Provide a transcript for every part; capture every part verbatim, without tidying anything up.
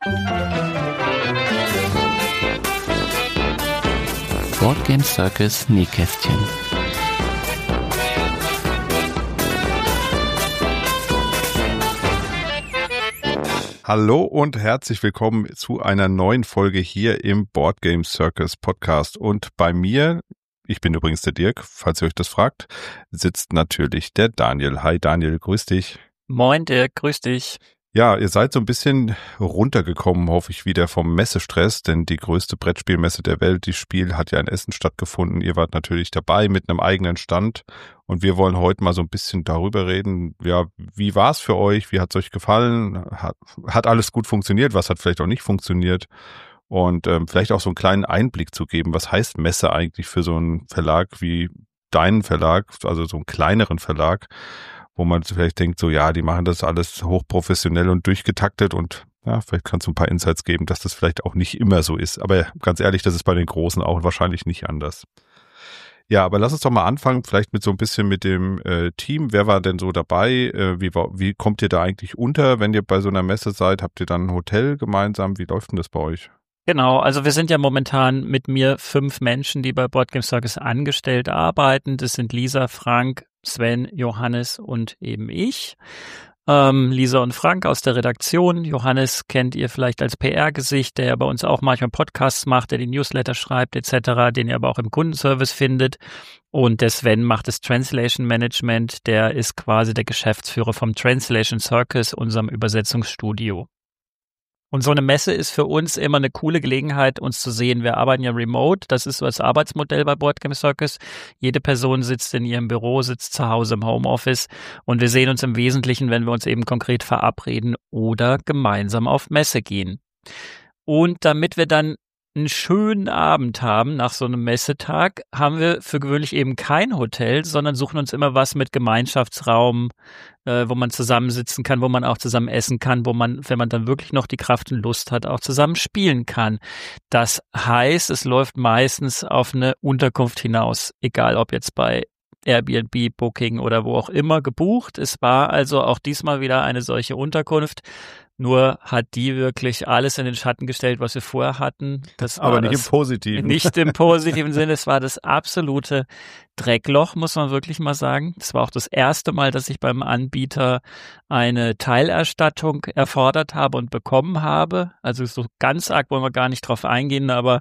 Board Game Circus Nähkästchen. Hallo und herzlich willkommen zu einer neuen Folge hier im Board Game Circus Podcast. Und bei mir, ich bin übrigens der Dirk, falls ihr euch das fragt, sitzt natürlich der Daniel. Hi Daniel, grüß dich. Moin Dirk, grüß dich. Ja, ihr seid so ein bisschen runtergekommen, hoffe ich, wieder vom Messestress, denn die größte Brettspielmesse der Welt, die Spiel, hat ja in Essen stattgefunden. Ihr wart natürlich dabei mit einem eigenen Stand und wir wollen heute mal so ein bisschen darüber reden. Ja, wie war es für euch? Wie hat es euch gefallen? Hat, hat alles gut funktioniert? Was hat vielleicht auch nicht funktioniert? Und ähm, vielleicht auch so einen kleinen Einblick zu geben. Was heißt Messe eigentlich für so einen Verlag wie deinen Verlag, also so einen kleineren Verlag, wo man vielleicht denkt, so ja, die machen das alles hochprofessionell und durchgetaktet und ja, vielleicht kannst du ein paar Insights geben, dass das vielleicht auch nicht immer so ist. Aber ganz ehrlich, das ist bei den Großen auch wahrscheinlich nicht anders. Ja, aber lass uns doch mal anfangen, vielleicht mit so ein bisschen mit dem äh, Team. Wer war denn so dabei? Äh, wie, wie kommt ihr da eigentlich unter, wenn ihr bei so einer Messe seid? Habt ihr dann ein Hotel gemeinsam? Wie läuft denn das bei euch? Genau, also wir sind ja momentan mit mir fünf Menschen, die bei Board Game Circus angestellt arbeiten. Das sind Lisa, Frank, Sven, Johannes und eben ich. Ähm, Lisa und Frank aus der Redaktion. Johannes kennt ihr vielleicht als P R-Gesicht, der ja bei uns auch manchmal Podcasts macht, der die Newsletter schreibt et cetera, den ihr aber auch im Kundenservice findet. Und der Sven macht das Translation Management, der ist quasi der Geschäftsführer vom Translation Circus, unserem Übersetzungsstudio. Und so eine Messe ist für uns immer eine coole Gelegenheit, uns zu sehen. Wir arbeiten ja remote, das ist so das Arbeitsmodell bei Board Game Circus. Jede Person sitzt in ihrem Büro, sitzt zu Hause im Homeoffice und wir sehen uns im Wesentlichen, wenn wir uns eben konkret verabreden oder gemeinsam auf Messe gehen. Und damit wir dann einen schönen Abend haben nach so einem Messetag, haben wir für gewöhnlich eben kein Hotel, sondern suchen uns immer was mit Gemeinschaftsraum, äh, wo man zusammensitzen kann, wo man auch zusammen essen kann, wo man, wenn man dann wirklich noch die Kraft und Lust hat, auch zusammen spielen kann. Das heißt, es läuft meistens auf eine Unterkunft hinaus, egal ob jetzt bei Airbnb, Booking oder wo auch immer gebucht. Es war also auch diesmal wieder eine solche Unterkunft. Nur hat die wirklich alles in den Schatten gestellt, was wir vorher hatten. Das war aber nicht das, im Positiven. Nicht im positiven Sinne. Es war das absolute Dreckloch, muss man wirklich mal sagen. Es war auch das erste Mal, dass ich beim Anbieter eine Teilerstattung erfordert habe und bekommen habe. Also so ganz arg wollen wir gar nicht drauf eingehen, aber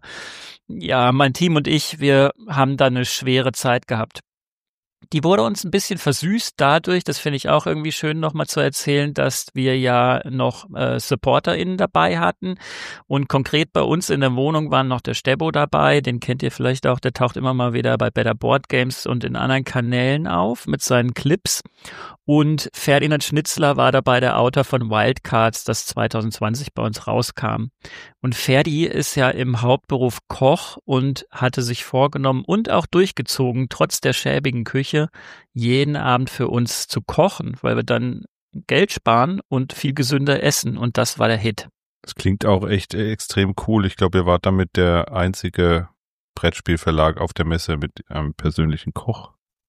ja, mein Team und ich, wir haben da eine schwere Zeit gehabt. Die wurde uns ein bisschen versüßt dadurch, das finde ich auch irgendwie schön nochmal zu erzählen, dass wir ja noch äh, SupporterInnen dabei hatten und konkret bei uns in der Wohnung waren noch der Stebo dabei, den kennt ihr vielleicht auch, der taucht immer mal wieder bei Better Board Games und in anderen Kanälen auf mit seinen Clips und Ferdinand Schnitzler war dabei, der Autor von Wildcards, das zwanzig zwanzig bei uns rauskam. Und Ferdi ist ja im Hauptberuf Koch und hatte sich vorgenommen und auch durchgezogen, trotz der schäbigen Küche, jeden Abend für uns zu kochen, weil wir dann Geld sparen und viel gesünder essen. Und das war der Hit. Das klingt auch echt extrem cool. Ich glaube, ihr wart damit der einzige Brettspielverlag auf der Messe mit einem persönlichen Koch.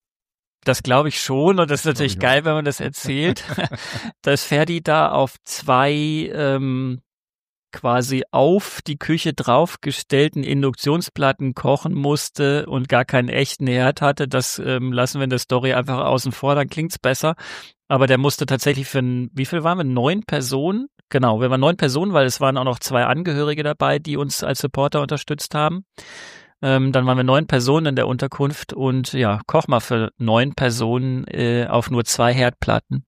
Das glaube ich schon und das ist natürlich geil, wenn man das erzählt, dass Ferdi da auf zwei ähm, quasi auf die Küche draufgestellten Induktionsplatten kochen musste und gar keinen echten Herd hatte. Das ähm, lassen wir in der Story einfach außen vor, dann klingt's besser. Aber der musste tatsächlich für, ein, wie viel waren wir? Neun Personen? Genau, wir waren neun Personen, weil es waren auch noch zwei Angehörige dabei, die uns als Supporter unterstützt haben. Ähm, dann waren wir neun Personen in der Unterkunft und ja, koch mal für neun Personen äh, auf nur zwei Herdplatten.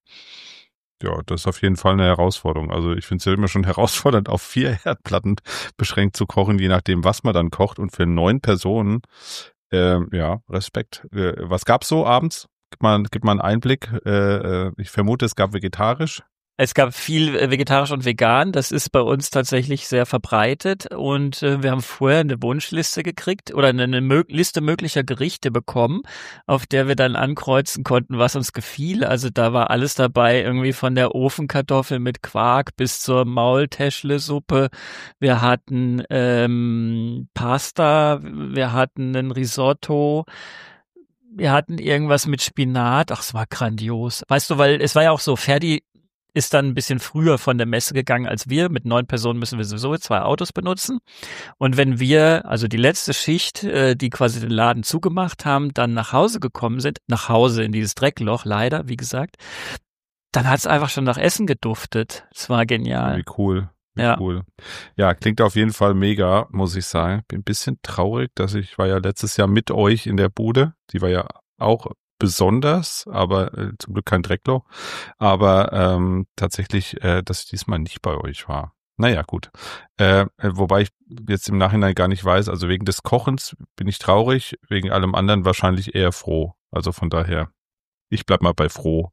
Ja, das ist auf jeden Fall eine Herausforderung. Also ich finde es ja immer schon herausfordernd, auf vier Herdplatten beschränkt zu kochen, je nachdem, was man dann kocht. Und für neun Personen, äh, ja, Respekt. Äh, was gab's so abends? Gib mal, gib mal einen Einblick. Äh, ich vermute, es gab vegetarisch. Es gab viel vegetarisch und vegan, das ist bei uns tatsächlich sehr verbreitet und äh, wir haben vorher eine Wunschliste gekriegt oder eine, eine Mö- Liste möglicher Gerichte bekommen, auf der wir dann ankreuzen konnten, was uns gefiel. Also da war alles dabei, irgendwie von der Ofenkartoffel mit Quark bis zur Maultäschle-Suppe. Wir hatten ähm, Pasta, wir hatten ein Risotto. Wir hatten irgendwas mit Spinat. Ach, es war grandios. Weißt du, weil es war ja auch so, Ferdi ist dann ein bisschen früher von der Messe gegangen als wir. Mit neun Personen müssen wir sowieso zwei Autos benutzen. Und wenn wir, also die letzte Schicht, äh, die quasi den Laden zugemacht haben, dann nach Hause gekommen sind, nach Hause in dieses Dreckloch, leider, wie gesagt, dann hat es einfach schon nach Essen geduftet. Es war genial. Wie cool. Wie Ja. cool. Ja, klingt auf jeden Fall mega, muss ich sagen. Bin ein bisschen traurig, dass ich war ja letztes Jahr mit euch in der Bude. Die war ja auch besonders, aber äh, zum Glück kein Dreckloch. Aber ähm, tatsächlich, äh, dass ich diesmal nicht bei euch war. Naja, gut. Äh, wobei ich jetzt im Nachhinein gar nicht weiß, also wegen des Kochens bin ich traurig, wegen allem anderen wahrscheinlich eher froh. Also von daher, ich bleib mal bei froh.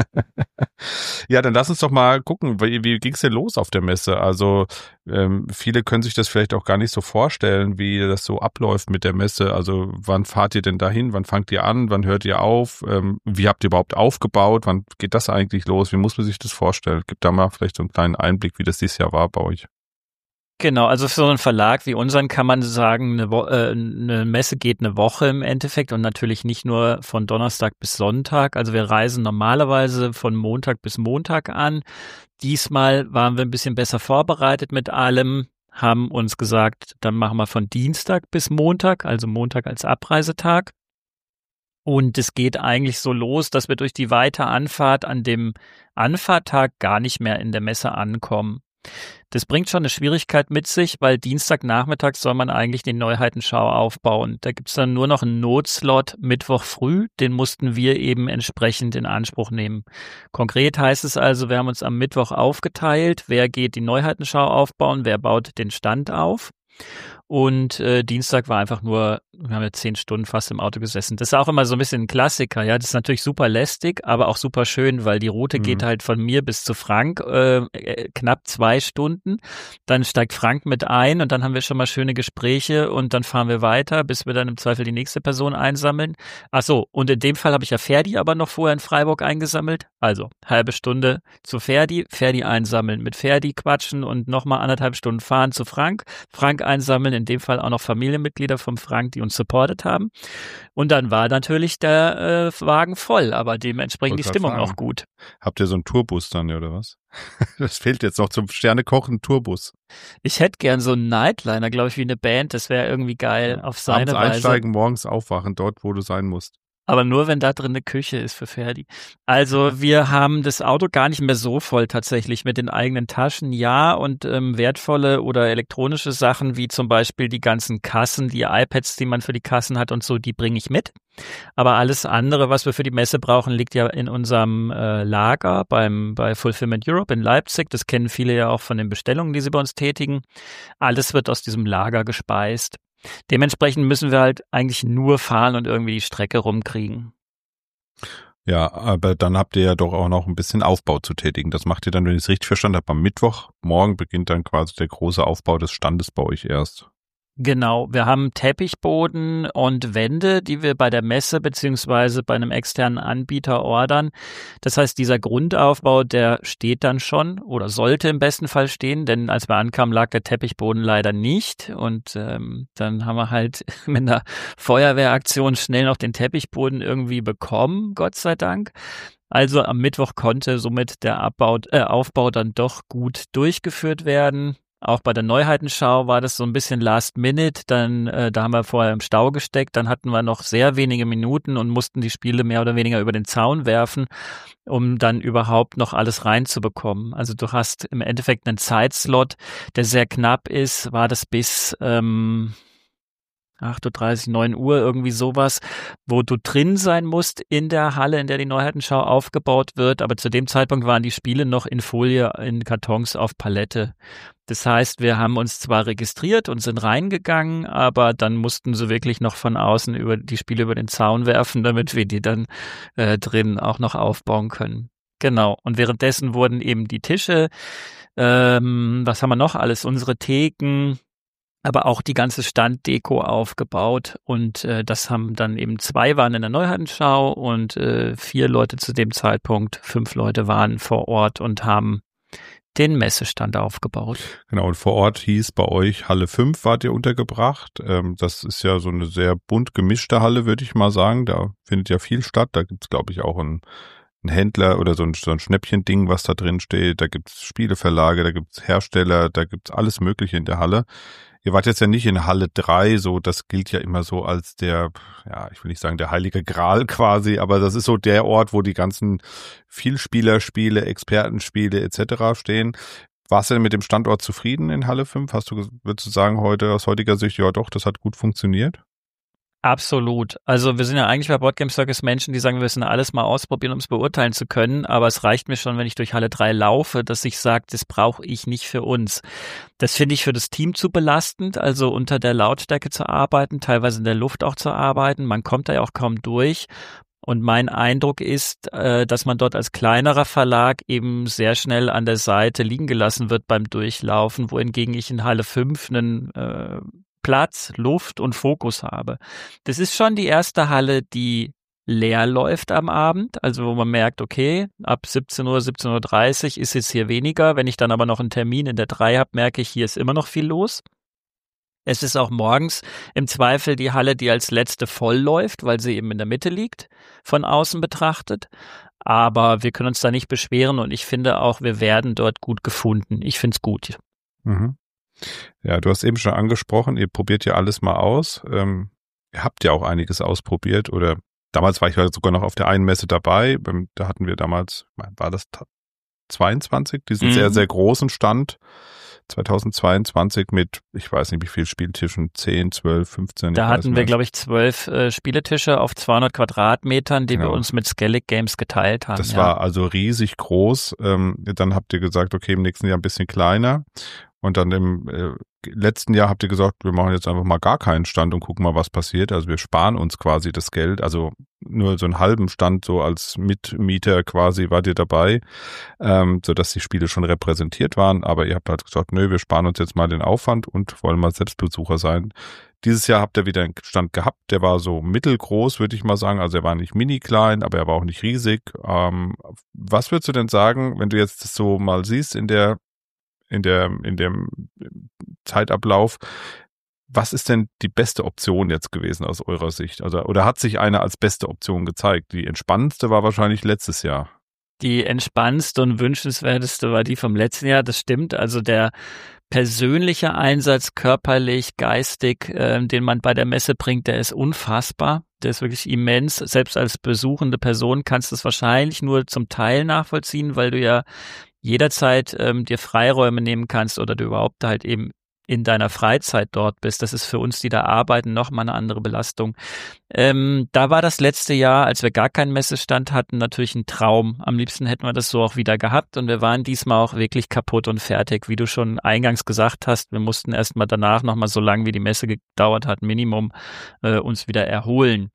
Ja, dann lass uns doch mal gucken, wie, wie ging's denn los auf der Messe? Also ähm, viele können sich das vielleicht auch gar nicht so vorstellen, wie das so abläuft mit der Messe. Also wann fahrt ihr denn dahin? Wann fangt ihr an? Wann hört ihr auf? Ähm, wie habt ihr überhaupt aufgebaut? Wann geht das eigentlich los? Wie muss man sich das vorstellen? Gib da mal vielleicht so einen kleinen Einblick, wie das dieses Jahr war bei euch. Genau, also für so einen Verlag wie unseren kann man sagen, eine, Wo- äh, eine Messe geht eine Woche im Endeffekt und natürlich nicht nur von Donnerstag bis Sonntag. Also wir reisen normalerweise von Montag bis Montag an. Diesmal waren wir ein bisschen besser vorbereitet mit allem, haben uns gesagt, dann machen wir von Dienstag bis Montag, also Montag als Abreisetag. Und es geht eigentlich so los, dass wir durch die weite Anfahrt an dem Anfahrttag gar nicht mehr in der Messe ankommen. Das bringt schon eine Schwierigkeit mit sich, weil Dienstagnachmittag soll man eigentlich die Neuheitenschau aufbauen. Da gibt's dann nur noch einen Notslot Mittwoch früh, den mussten wir eben entsprechend in Anspruch nehmen. Konkret heißt es also, wir haben uns am Mittwoch aufgeteilt, wer geht die Neuheitenschau aufbauen, wer baut den Stand auf. Und äh, Dienstag war einfach nur, wir haben ja zehn Stunden fast im Auto gesessen. Das ist auch immer so ein bisschen ein Klassiker, ja. Das ist natürlich super lästig, aber auch super schön, weil die Route Mhm. geht halt von mir bis zu Frank äh, äh, knapp zwei Stunden. Dann steigt Frank mit ein und dann haben wir schon mal schöne Gespräche und dann fahren wir weiter, bis wir dann im Zweifel die nächste Person einsammeln. Ach so, und in dem Fall habe ich ja Ferdi aber noch vorher in Freiburg eingesammelt. Also halbe Stunde zu Ferdi, Ferdi einsammeln, mit Ferdi quatschen und nochmal anderthalb Stunden fahren zu Frank, Frank einsammeln, in dem Fall auch noch Familienmitglieder vom Frank, die uns supportet haben. Und dann war natürlich der äh, Wagen voll, aber dementsprechend Wollte die grad Stimmung sagen. auch gut. Habt ihr so einen Tourbus dann, oder was? Das fehlt jetzt noch zum Sternekochen Tourbus. Ich hätte gern so einen Nightliner, glaube ich, wie eine Band. Das wäre irgendwie geil auf seine Abends Weise. einsteigen, morgens aufwachen, dort, wo du sein musst. Aber nur, wenn da drin eine Küche ist für Ferdi. Also wir haben das Auto gar nicht mehr so voll tatsächlich mit den eigenen Taschen. Ja, und ähm, wertvolle oder elektronische Sachen, wie zum Beispiel die ganzen Kassen, die iPads, die man für die Kassen hat und so, die bringe ich mit. Aber alles andere, was wir für die Messe brauchen, liegt ja in unserem äh, Lager beim bei Fulfillment Europe in Leipzig. Das kennen viele ja auch von den Bestellungen, die sie bei uns tätigen. Alles wird aus diesem Lager gespeist. Dementsprechend müssen wir halt eigentlich nur fahren und irgendwie die Strecke rumkriegen. Ja, aber dann habt ihr ja doch auch noch ein bisschen Aufbau zu tätigen. Das macht ihr dann, wenn ich es richtig verstanden habe, am Mittwoch. Morgen beginnt dann quasi der große Aufbau des Standes bei euch erst. Genau, wir haben Teppichboden und Wände, die wir bei der Messe beziehungsweise bei einem externen Anbieter ordern. Das heißt, dieser Grundaufbau, der steht dann schon oder sollte im besten Fall stehen, denn als wir ankamen, lag der Teppichboden leider nicht und ähm, dann haben wir halt mit einer Feuerwehraktion schnell noch den Teppichboden irgendwie bekommen, Gott sei Dank. Also am Mittwoch konnte somit der Abbau, äh, Aufbau dann doch gut durchgeführt werden. Auch bei der Neuheitenschau war das so ein bisschen Last Minute, dann äh, da haben wir vorher im Stau gesteckt, dann hatten wir noch sehr wenige Minuten und mussten die Spiele mehr oder weniger über den Zaun werfen, um dann überhaupt noch alles reinzubekommen. Also du hast im Endeffekt einen Zeitslot, der sehr knapp ist, war das bis ähm, acht Uhr dreißig, neun Uhr, irgendwie sowas, wo du drin sein musst in der Halle, in der die Neuheitenschau aufgebaut wird, aber zu dem Zeitpunkt waren die Spiele noch in Folie, in Kartons auf Palette. Das heißt, wir haben uns zwar registriert und sind reingegangen, aber dann mussten sie wirklich noch von außen über die Spiele über den Zaun werfen, damit wir die dann äh, drin auch noch aufbauen können. Genau. Und währenddessen wurden eben die Tische, ähm, was haben wir noch alles? Unsere Theken, aber auch die ganze Standdeko aufgebaut und äh, das haben dann eben zwei waren in der Neuheitenschau und äh, vier Leute zu dem Zeitpunkt, fünf Leute waren vor Ort und haben den Messestand aufgebaut. Genau, und vor Ort hieß bei euch Halle fünf wart ihr untergebracht. Ähm, das ist ja so eine sehr bunt gemischte Halle, würde ich mal sagen. Da findet ja viel statt. Da gibt's, glaube ich, auch ein ein Händler oder so ein, so ein Schnäppchen-Ding, was da drin steht. Da gibt's Spieleverlage, da gibt's Hersteller, da gibt's alles Mögliche in der Halle. Ihr wart jetzt ja nicht in Halle drei, so, das gilt ja immer so als der, ja, ich will nicht sagen der heilige Gral quasi, aber das ist so der Ort, wo die ganzen Vielspielerspiele, Expertenspiele et cetera stehen. Warst du denn mit dem Standort zufrieden in Halle fünf? Hast du, würdest du sagen heute aus heutiger Sicht, ja doch, das hat gut funktioniert? Absolut. Also wir sind ja eigentlich bei Board Game Circus Menschen, die sagen, wir müssen alles mal ausprobieren, um es beurteilen zu können. Aber es reicht mir schon, wenn ich durch Halle drei laufe, dass ich sage, das brauche ich nicht für uns. Das finde ich für das Team zu belastend, also unter der Lautstärke zu arbeiten, teilweise in der Luft auch zu arbeiten. Man kommt da ja auch kaum durch. Und mein Eindruck ist, dass man dort als kleinerer Verlag eben sehr schnell an der Seite liegen gelassen wird beim Durchlaufen, wohingegen ich in Halle fünf einen äh, Platz, Luft und Fokus habe. Das ist schon die erste Halle, die leer läuft am Abend, also wo man merkt, okay, ab siebzehn Uhr, siebzehn Uhr dreißig ist jetzt hier weniger. Wenn ich dann aber noch einen Termin in der drei habe, merke ich, hier ist immer noch viel los. Es ist auch morgens im Zweifel die Halle, die als letzte voll läuft, weil sie eben in der Mitte liegt, von außen betrachtet. Aber wir können uns da nicht beschweren und ich finde auch, wir werden dort gut gefunden. Ich finde es gut. Mhm. Ja, du hast eben schon angesprochen, ihr probiert ja alles mal aus. Ähm, ihr habt ja auch einiges ausprobiert oder damals war ich sogar noch auf der einen Messe dabei. Da hatten wir damals, war das zweiundzwanzig, diesen mhm. sehr, sehr großen Stand zweitausendzweiundzwanzig mit, ich weiß nicht wie viel Spieltischen, zehn, zwölf, fünfzehn. Da hatten wir, glaube ich, zwölf äh, Spieletische auf zweihundert Quadratmetern, die genau. wir uns mit Skellig Games geteilt haben. Das ja. war also riesig groß. Ähm, dann habt ihr gesagt, okay, im nächsten Jahr ein bisschen kleiner. Und dann im äh, letzten Jahr habt ihr gesagt, wir machen jetzt einfach mal gar keinen Stand und gucken mal, was passiert. Also wir sparen uns quasi das Geld. Also nur so einen halben Stand, so als Mitmieter quasi wart ihr dabei, ähm, sodass die Spiele schon repräsentiert waren. Aber ihr habt halt gesagt, nö, wir sparen uns jetzt mal den Aufwand und wollen mal Selbstbesucher sein. Dieses Jahr habt ihr wieder einen Stand gehabt, der war so mittelgroß, würde ich mal sagen. Also er war nicht mini klein, aber er war auch nicht riesig. Ähm, was würdest du denn sagen, wenn du jetzt das so mal siehst in der in der, in dem Zeitablauf. Was ist denn die beste Option jetzt gewesen aus eurer Sicht? Also, oder hat sich eine als beste Option gezeigt? Die entspannendste war wahrscheinlich letztes Jahr. Die entspannendste und wünschenswerteste war die vom letzten Jahr, das stimmt. Also der persönliche Einsatz, körperlich, geistig, äh, den man bei der Messe bringt, der ist unfassbar. Der ist wirklich immens. Selbst als besuchende Person kannst du es wahrscheinlich nur zum Teil nachvollziehen, weil du ja jederzeit ähm, dir Freiräume nehmen kannst oder du überhaupt halt eben in deiner Freizeit dort bist. Das ist für uns, die da arbeiten, nochmal eine andere Belastung. Ähm, da war das letzte Jahr, als wir gar keinen Messestand hatten, natürlich ein Traum. Am liebsten hätten wir das so auch wieder gehabt und wir waren diesmal auch wirklich kaputt und fertig. Wie du schon eingangs gesagt hast, wir mussten erstmal danach nochmal so lange, wie die Messe gedauert hat, Minimum, äh, uns wieder erholen.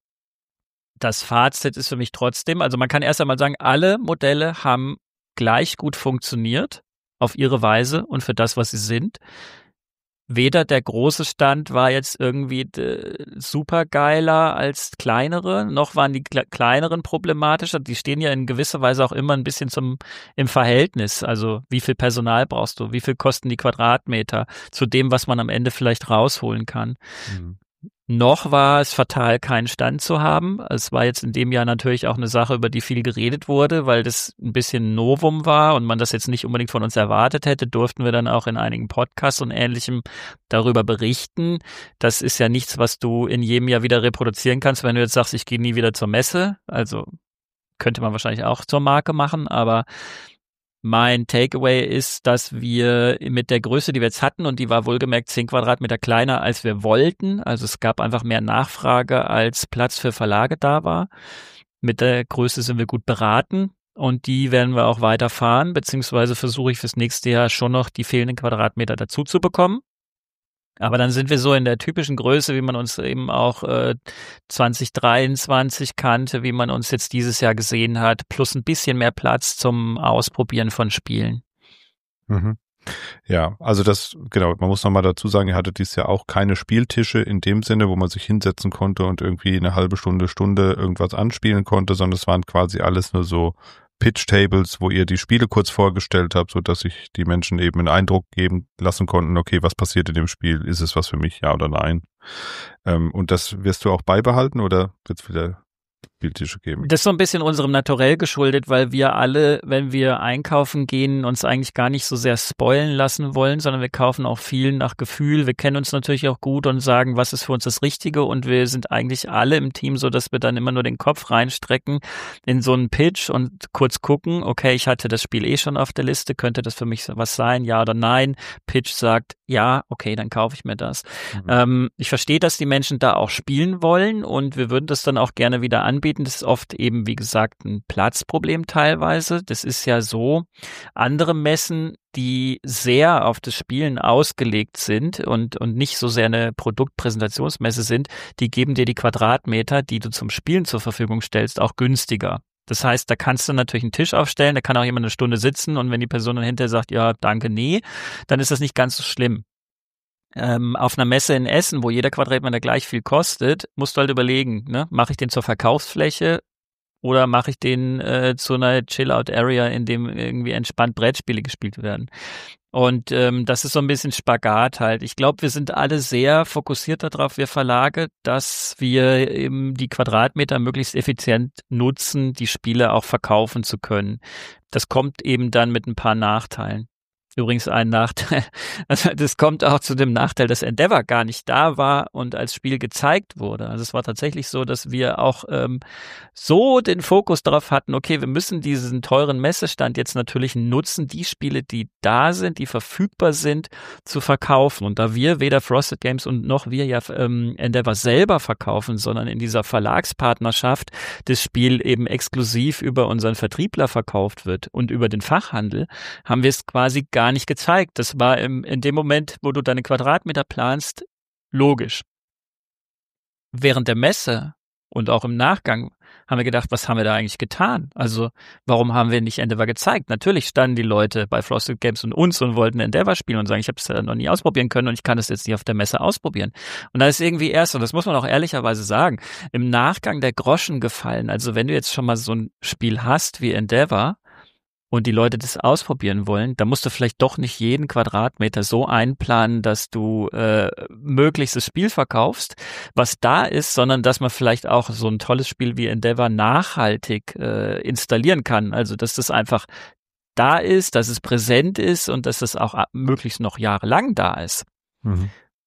Das Fazit ist für mich trotzdem, also man kann erst einmal sagen, alle Modelle haben gleich gut funktioniert auf ihre Weise und für das, was sie sind. Weder der große Stand war jetzt irgendwie äh, super geiler als kleinere, noch waren die kle- kleineren problematischer. Die stehen ja in gewisser Weise auch immer ein bisschen zum im Verhältnis. Also wie viel Personal brauchst du, wie viel kosten die Quadratmeter zu dem, was man am Ende vielleicht rausholen kann. Mhm. Noch war es fatal, keinen Stand zu haben. Es war jetzt in dem Jahr natürlich auch eine Sache, über die viel geredet wurde, weil das ein bisschen Novum war und man das jetzt nicht unbedingt von uns erwartet hätte, durften wir dann auch in einigen Podcasts und Ähnlichem darüber berichten. Das ist ja nichts, was du in jedem Jahr wieder reproduzieren kannst, wenn du jetzt sagst, ich gehe nie wieder zur Messe. Also könnte man wahrscheinlich auch zur Marke machen, aber mein Takeaway ist, dass wir mit der Größe, die wir jetzt hatten, und die war wohlgemerkt zehn Quadratmeter kleiner, als wir wollten. Also es gab einfach mehr Nachfrage, als Platz für Verlage da war. Mit der Größe sind wir gut beraten und die werden wir auch weiterfahren, beziehungsweise versuche ich fürs nächste Jahr schon noch die fehlenden Quadratmeter dazu zu bekommen. Aber dann sind wir so in der typischen Größe, wie man uns eben auch äh, zwanzig dreiundzwanzig kannte, wie man uns jetzt dieses Jahr gesehen hat, plus ein bisschen mehr Platz zum Ausprobieren von Spielen. Mhm. Ja, also das, genau, man muss nochmal dazu sagen, ihr hattet dieses Jahr auch keine Spieltische in dem Sinne, wo man sich hinsetzen konnte und irgendwie eine halbe Stunde, Stunde irgendwas anspielen konnte, sondern es waren quasi alles nur so Pitch-Tables, wo ihr die Spiele kurz vorgestellt habt, sodass sich die Menschen eben einen Eindruck geben lassen konnten, okay, was passiert in dem Spiel? Ist es was für mich, ja oder nein? Ähm, und das wirst du auch beibehalten oder wird es wieder Spieltische geben. Das ist so ein bisschen unserem Naturell geschuldet, weil wir alle, wenn wir einkaufen gehen, uns eigentlich gar nicht so sehr spoilen lassen wollen, sondern wir kaufen auch viel nach Gefühl. Wir kennen uns natürlich auch gut und sagen, was ist für uns das Richtige, und wir sind eigentlich alle im Team so, dass wir dann immer nur den Kopf reinstrecken in so einen Pitch und kurz gucken, okay, ich hatte das Spiel eh schon auf der Liste, könnte das für mich was sein, ja oder nein? Pitch sagt, ja, okay, dann kaufe ich mir das. Mhm. Ähm, ich verstehe, dass die Menschen da auch spielen wollen, und wir würden das dann auch gerne wieder anbieten. Das ist oft eben, wie gesagt, ein Platzproblem teilweise. Das ist ja so, andere Messen, die sehr auf das Spielen ausgelegt sind und, und nicht so sehr eine Produktpräsentationsmesse sind, die geben dir die Quadratmeter, die du zum Spielen zur Verfügung stellst, auch günstiger. Das heißt, da kannst du natürlich einen Tisch aufstellen, da kann auch jemand eine Stunde sitzen, und wenn die Person dann hinterher sagt, ja, danke, nee, dann ist das nicht ganz so schlimm. Ähm, auf einer Messe in Essen, wo jeder Quadratmeter gleich viel kostet, musst du halt überlegen, ne, mache ich den zur Verkaufsfläche oder mache ich den äh, zu einer Chill-Out-Area, in dem irgendwie entspannt Brettspiele gespielt werden. Und ähm, das ist so ein bisschen Spagat halt. Ich glaube, wir sind alle sehr fokussiert darauf, wir Verlage, dass wir eben die Quadratmeter möglichst effizient nutzen, die Spiele auch verkaufen zu können. Das kommt eben dann mit ein paar Nachteilen. Übrigens ein Nachteil, also das kommt auch zu dem Nachteil, dass Endeavor gar nicht da war und als Spiel gezeigt wurde. Also es war tatsächlich so, dass wir auch ähm, so den Fokus darauf hatten, okay, wir müssen diesen teuren Messestand jetzt natürlich nutzen, die Spiele, die da sind, die verfügbar sind, zu verkaufen. Und da wir weder Frosted Games und noch wir ja ähm, Endeavor selber verkaufen, sondern in dieser Verlagspartnerschaft das Spiel eben exklusiv über unseren Vertriebler verkauft wird und über den Fachhandel, haben wir es quasi gar nicht gezeigt. Das war im, in dem Moment, wo du deine Quadratmeter planst, logisch. Während der Messe und auch im Nachgang haben wir gedacht, was haben wir da eigentlich getan? Also warum haben wir nicht Endeavor gezeigt? Natürlich standen die Leute bei Frosted Games und uns und wollten Endeavor spielen und sagen, ich habe es ja noch nie ausprobieren können und ich kann es jetzt nicht auf der Messe ausprobieren. Und da ist irgendwie erst, und das muss man auch ehrlicherweise sagen, im Nachgang der Groschen gefallen. Also wenn du jetzt schon mal so ein Spiel hast wie Endeavor und die Leute das ausprobieren wollen, da musst du vielleicht doch nicht jeden Quadratmeter so einplanen, dass du äh, möglichst das Spiel verkaufst, was da ist, sondern dass man vielleicht auch so ein tolles Spiel wie Endeavor nachhaltig äh, installieren kann. Also dass das einfach da ist, dass es präsent ist und dass es auch möglichst noch jahrelang da ist. Mhm.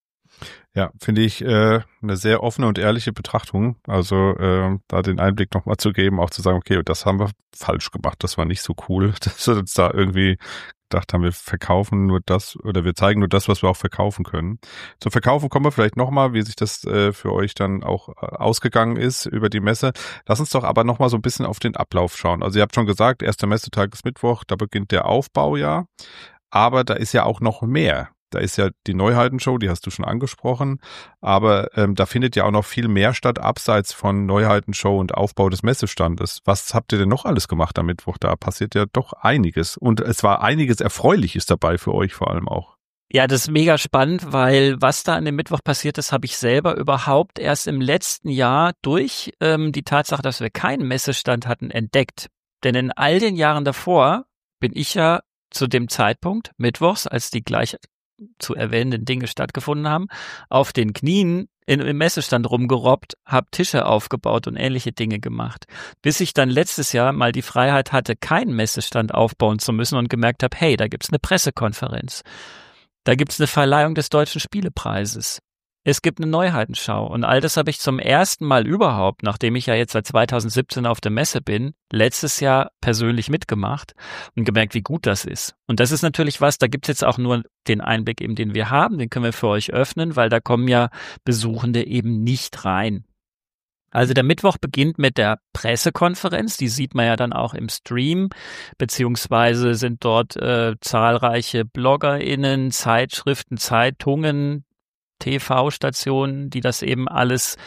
Ja, finde ich äh, eine sehr offene und ehrliche Betrachtung. Also äh, da den Einblick nochmal zu geben, auch zu sagen, okay, das haben wir falsch gemacht, das war nicht so cool, dass wir uns da irgendwie gedacht haben, wir verkaufen nur das oder wir zeigen nur das, was wir auch verkaufen können. Zum Verkaufen kommen wir vielleicht nochmal, wie sich das äh, für euch dann auch äh, ausgegangen ist über die Messe. Lass uns doch aber nochmal so ein bisschen auf den Ablauf schauen. Also ihr habt schon gesagt, erster Messetag ist Mittwoch, da beginnt der Aufbau ja, aber da ist ja auch noch mehr. Da ist ja die Neuheitenshow, die hast du schon angesprochen, aber ähm, da findet ja auch noch viel mehr statt, abseits von Neuheitenshow und Aufbau des Messestandes. Was habt ihr denn noch alles gemacht am Mittwoch? Da passiert ja doch einiges und es war einiges Erfreuliches dabei für euch vor allem auch. Ja, das ist mega spannend, weil was da an dem Mittwoch passiert ist, habe ich selber überhaupt erst im letzten Jahr durch ähm, die Tatsache, dass wir keinen Messestand hatten, entdeckt. Denn in all den Jahren davor bin ich ja zu dem Zeitpunkt, mittwochs, als die gleich zu erwähnenden Dinge stattgefunden haben, auf den Knien in, im Messestand rumgerobbt, habe Tische aufgebaut und ähnliche Dinge gemacht. Bis ich dann letztes Jahr mal die Freiheit hatte, keinen Messestand aufbauen zu müssen und gemerkt habe, hey, da gibt's eine Pressekonferenz. Da gibt's eine Verleihung des Deutschen Spielepreises. Es gibt eine Neuheitenschau und all das habe ich zum ersten Mal überhaupt, nachdem ich ja jetzt seit zweitausendsiebzehn auf der Messe bin, letztes Jahr persönlich mitgemacht und gemerkt, wie gut das ist. Und das ist natürlich was, da gibt's jetzt auch nur den Einblick eben, den wir haben, den können wir für euch öffnen, weil da kommen ja Besuchende eben nicht rein. Also der Mittwoch beginnt mit der Pressekonferenz, die sieht man ja dann auch im Stream, beziehungsweise sind dort äh, zahlreiche BloggerInnen, Zeitschriften, Zeitungen, T V-Stationen, die das eben alles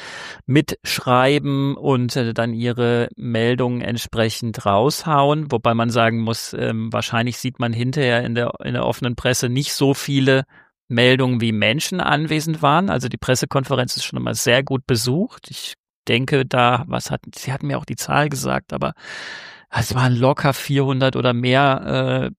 mitschreiben und äh, dann ihre Meldungen entsprechend raushauen, wobei man sagen muss, ähm, wahrscheinlich sieht man hinterher in der, in der offenen Presse nicht so viele Meldungen, wie Menschen anwesend waren. Also die Pressekonferenz ist schon immer sehr gut besucht. Ich denke da, was hat, sie hatten mir auch die Zahl gesagt, aber es waren locker vierhundert oder mehr äh,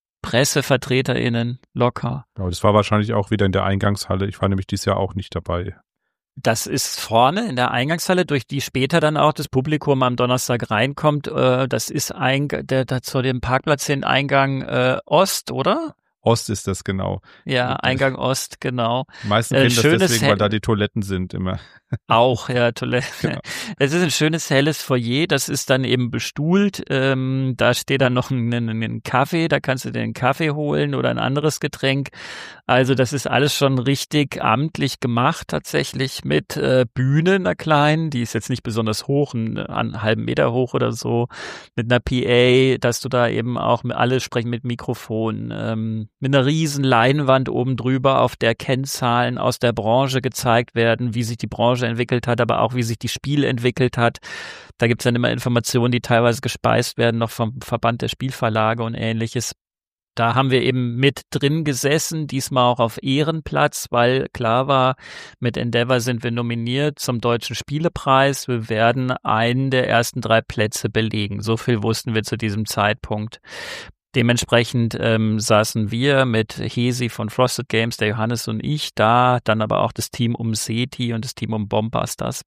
PressevertreterInnen, locker. Aber das war wahrscheinlich auch wieder in der Eingangshalle. Ich war nämlich dieses Jahr auch nicht dabei. Das ist vorne in der Eingangshalle, durch die später dann auch das Publikum am Donnerstag reinkommt. Äh, das ist ein, der, der zu dem Parkplatz hin Eingang äh, Ost, oder? Ost ist das, genau. Ja, Eingang Ost, genau. Die meisten Äh, kennen das schönes deswegen, weil da die Toiletten sind immer. Auch, ja, Toilette. Genau. Es ist ein schönes, helles Foyer, das ist dann eben bestuhlt. Ähm, da steht dann noch ein, ein, ein Kaffee, da kannst du dir einen Kaffee holen oder ein anderes Getränk. Also das ist alles schon richtig amtlich gemacht, tatsächlich mit äh, Bühne, einer kleinen, die ist jetzt nicht besonders hoch, einen, einen halben Meter hoch oder so, mit einer P A, dass du da eben auch, mit, alle sprechen mit Mikrofon, ähm, mit einer riesen Leinwand oben drüber, auf der Kennzahlen aus der Branche gezeigt werden, wie sich die Branche entwickelt hat, aber auch wie sich die Spiel entwickelt hat. Da gibt's dann immer Informationen, die teilweise gespeist werden, noch vom Verband der Spielverlage und ähnliches. Da haben wir eben mit drin gesessen, diesmal auch auf Ehrenplatz, weil klar war, mit Endeavor sind wir nominiert zum Deutschen Spielepreis. Wir werden einen der ersten drei Plätze belegen. So viel wussten wir zu diesem Zeitpunkt. Dementsprechend ähm, saßen wir mit Hesi von Frosted Games, der Johannes und ich da, dann aber auch das Team um Seti und das Team um Bombasters.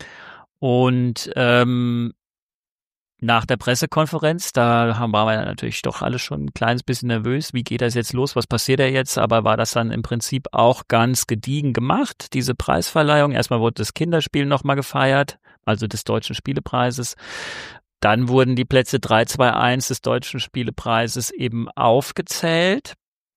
Und ähm, nach der Pressekonferenz, da haben wir natürlich doch alle schon ein kleines bisschen nervös. Wie geht das jetzt los? Was passiert da jetzt? Aber war das dann im Prinzip auch ganz gediegen gemacht, diese Preisverleihung. Erstmal wurde das Kinderspiel nochmal gefeiert, also des Deutschen Spielepreises. Dann wurden die Plätze drei, zwei, eins des Deutschen Spielepreises eben aufgezählt.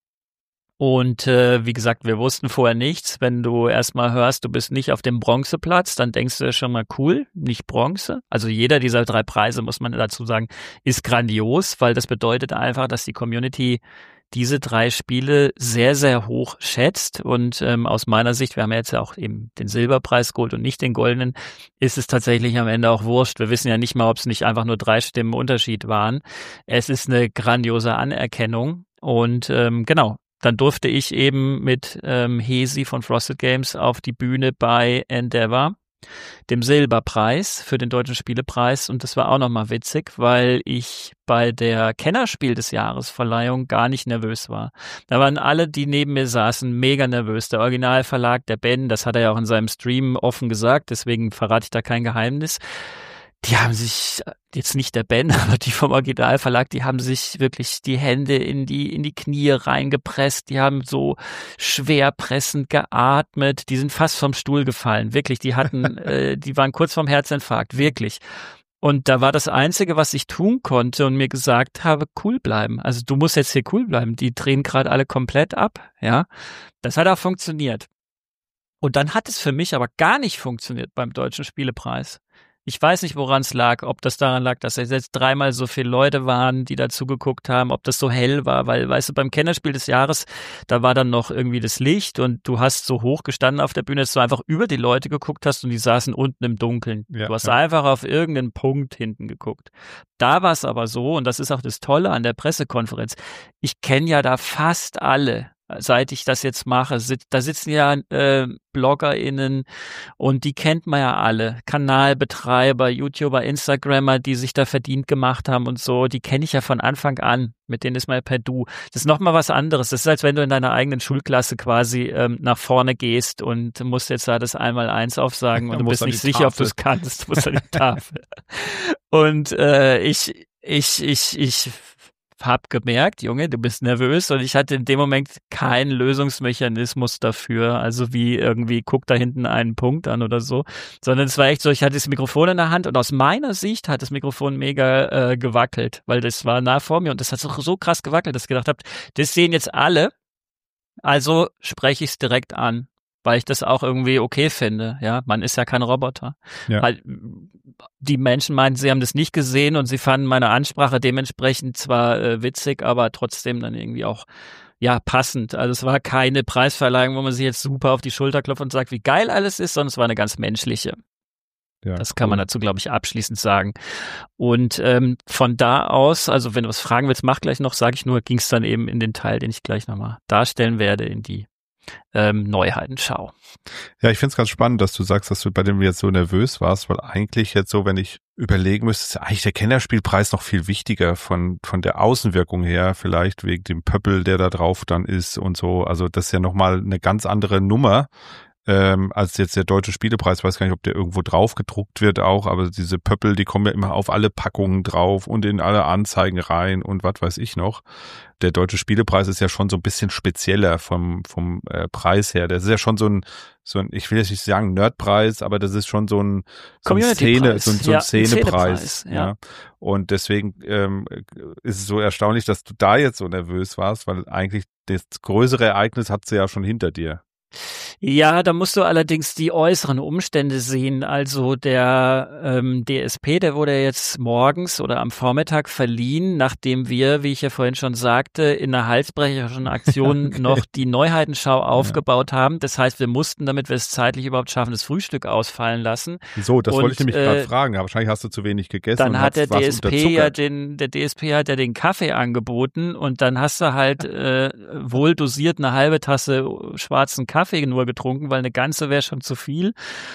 Und äh, wie gesagt, wir wussten vorher nichts. Wenn du erstmal hörst, du bist nicht auf dem Bronzeplatz, dann denkst du schon mal cool, nicht Bronze. Also jeder dieser drei Preise, muss man dazu sagen, ist grandios, weil das bedeutet einfach, dass die Community diese drei Spiele sehr, sehr hoch schätzt. Und ähm, aus meiner Sicht, wir haben ja jetzt ja auch eben den Silberpreis geholt und nicht den goldenen, ist es tatsächlich am Ende auch wurscht. Wir wissen ja nicht mal, ob es nicht einfach nur drei Stimmen Unterschied waren. Es ist eine grandiose Anerkennung. Und ähm, genau, dann durfte ich eben mit ähm, Hesi von Frosted Games auf die Bühne bei Endeavor, dem Silberpreis für den Deutschen Spielepreis. Und das war auch nochmal witzig, weil ich bei der Kennerspiel des Jahres Verleihung gar nicht nervös war. Da waren alle, die neben mir saßen, mega nervös. Der Originalverlag, der Ben, das hat er ja auch in seinem Stream offen gesagt, deswegen verrate ich da kein Geheimnis. Die haben sich, jetzt nicht der Ben, aber die vom Originalverlag, die haben sich wirklich die Hände in die, in die Knie reingepresst. Die haben so schwerpressend geatmet. Die sind fast vom Stuhl gefallen. Wirklich, die hatten, äh, die waren kurz vorm Herzinfarkt. Wirklich. Und da war das Einzige, was ich tun konnte und mir gesagt habe, cool bleiben. Also du musst jetzt hier cool bleiben. Die drehen gerade alle komplett ab. Ja, das hat auch funktioniert. Und dann hat es für mich aber gar nicht funktioniert beim Deutschen Spielepreis. Ich weiß nicht, woran es lag, ob das daran lag, dass es jetzt dreimal so viele Leute waren, die dazu geguckt haben, ob das so hell war, weil, weißt du, beim Kennerspiel des Jahres, da war dann noch irgendwie das Licht und du hast so hoch gestanden auf der Bühne, dass du einfach über die Leute geguckt hast und die saßen unten im Dunkeln. Ja, du hast ja. einfach auf irgendeinen Punkt hinten geguckt. Da war es aber so, und das ist auch das Tolle an der Pressekonferenz, ich kenne ja da fast alle. Seit ich das jetzt mache, sit, da sitzen ja äh, BloggerInnen und die kennt man ja alle. Kanalbetreiber, YouTuber, Instagrammer, die sich da verdient gemacht haben und so, die kenne ich ja von Anfang an. Mit denen ist man ja per Du. Das ist nochmal was anderes. Das ist, als wenn du in deiner eigenen Schulklasse quasi ähm, nach vorne gehst und musst jetzt da das Einmal-Eins aufsagen und du bist nicht sicher, Tafel. ob du es kannst. Du musst an die Tafel. Und äh, ich, ich, ich, ich hab gemerkt, Junge, du bist nervös, und ich hatte in dem Moment keinen Lösungsmechanismus dafür, also wie irgendwie, guck da hinten einen Punkt an oder so, sondern es war echt so, ich hatte das Mikrofon in der Hand und aus meiner Sicht hat das Mikrofon mega äh, gewackelt, weil das war nah vor mir und das hat so, so krass gewackelt, dass ich gedacht habe, das sehen jetzt alle, also spreche ich es direkt an, weil ich das auch irgendwie okay finde, ja, man ist ja kein Roboter. Ja. Weil die Menschen meinten, sie haben das nicht gesehen und sie fanden meine Ansprache dementsprechend zwar äh, witzig, aber trotzdem dann irgendwie auch, ja, passend. Also es war keine Preisverleihung, wo man sich jetzt super auf die Schulter klopft und sagt, wie geil alles ist, sondern es war eine ganz menschliche. Ja, das kann cool. man dazu, glaube ich, abschließend sagen. Und ähm, von da aus, also wenn du was fragen willst, mach gleich noch, sage ich nur, ging es dann eben in den Teil, den ich gleich nochmal darstellen werde, in die Ähm, Neuheitenschau. Ja, ich finde es ganz spannend, dass du sagst, dass du bei dem jetzt so nervös warst, weil eigentlich jetzt so, wenn ich überlegen müsste, ist ja eigentlich der Kennerspielpreis noch viel wichtiger von von der Außenwirkung her, vielleicht wegen dem Pöppel, der da drauf dann ist und so. Also das ist ja nochmal eine ganz andere Nummer. ähm, als jetzt der Deutsche Spielepreis, weiß gar nicht, ob der irgendwo drauf gedruckt wird auch, aber diese Pöppel, die kommen ja immer auf alle Packungen drauf und in alle Anzeigen rein und was weiß ich noch. Der Deutsche Spielepreis ist ja schon so ein bisschen spezieller vom vom äh, Preis her. Das ist ja schon so ein, so ein, ich will jetzt nicht sagen Nerdpreis, aber das ist schon so ein, so ein Szene, so ein, so ein ja, Szenepreis. Ja. ja. Und deswegen ähm, ist es so erstaunlich, dass du da jetzt so nervös warst, weil eigentlich das größere Ereignis hat sie ja schon hinter dir. Ja, da musst du allerdings die äußeren Umstände sehen. Also der ähm, D S P, der wurde jetzt morgens oder am Vormittag verliehen, nachdem wir, wie ich ja vorhin schon sagte, in einer halsbrecherischen Aktion okay. noch die Neuheitenschau aufgebaut ja. haben. Das heißt, wir mussten, damit wir es zeitlich überhaupt schaffen, das Frühstück ausfallen lassen. So, das und, wollte ich nämlich äh, gerade fragen. Aber wahrscheinlich hast du zu wenig gegessen. Dann und hat der D S P ja unterzuckert. den, der D S P hat ja den Kaffee angeboten und dann hast du halt äh, wohl dosiert eine halbe Tasse schwarzen Kaffee nur getrunken, weil eine ganze wäre schon zu viel.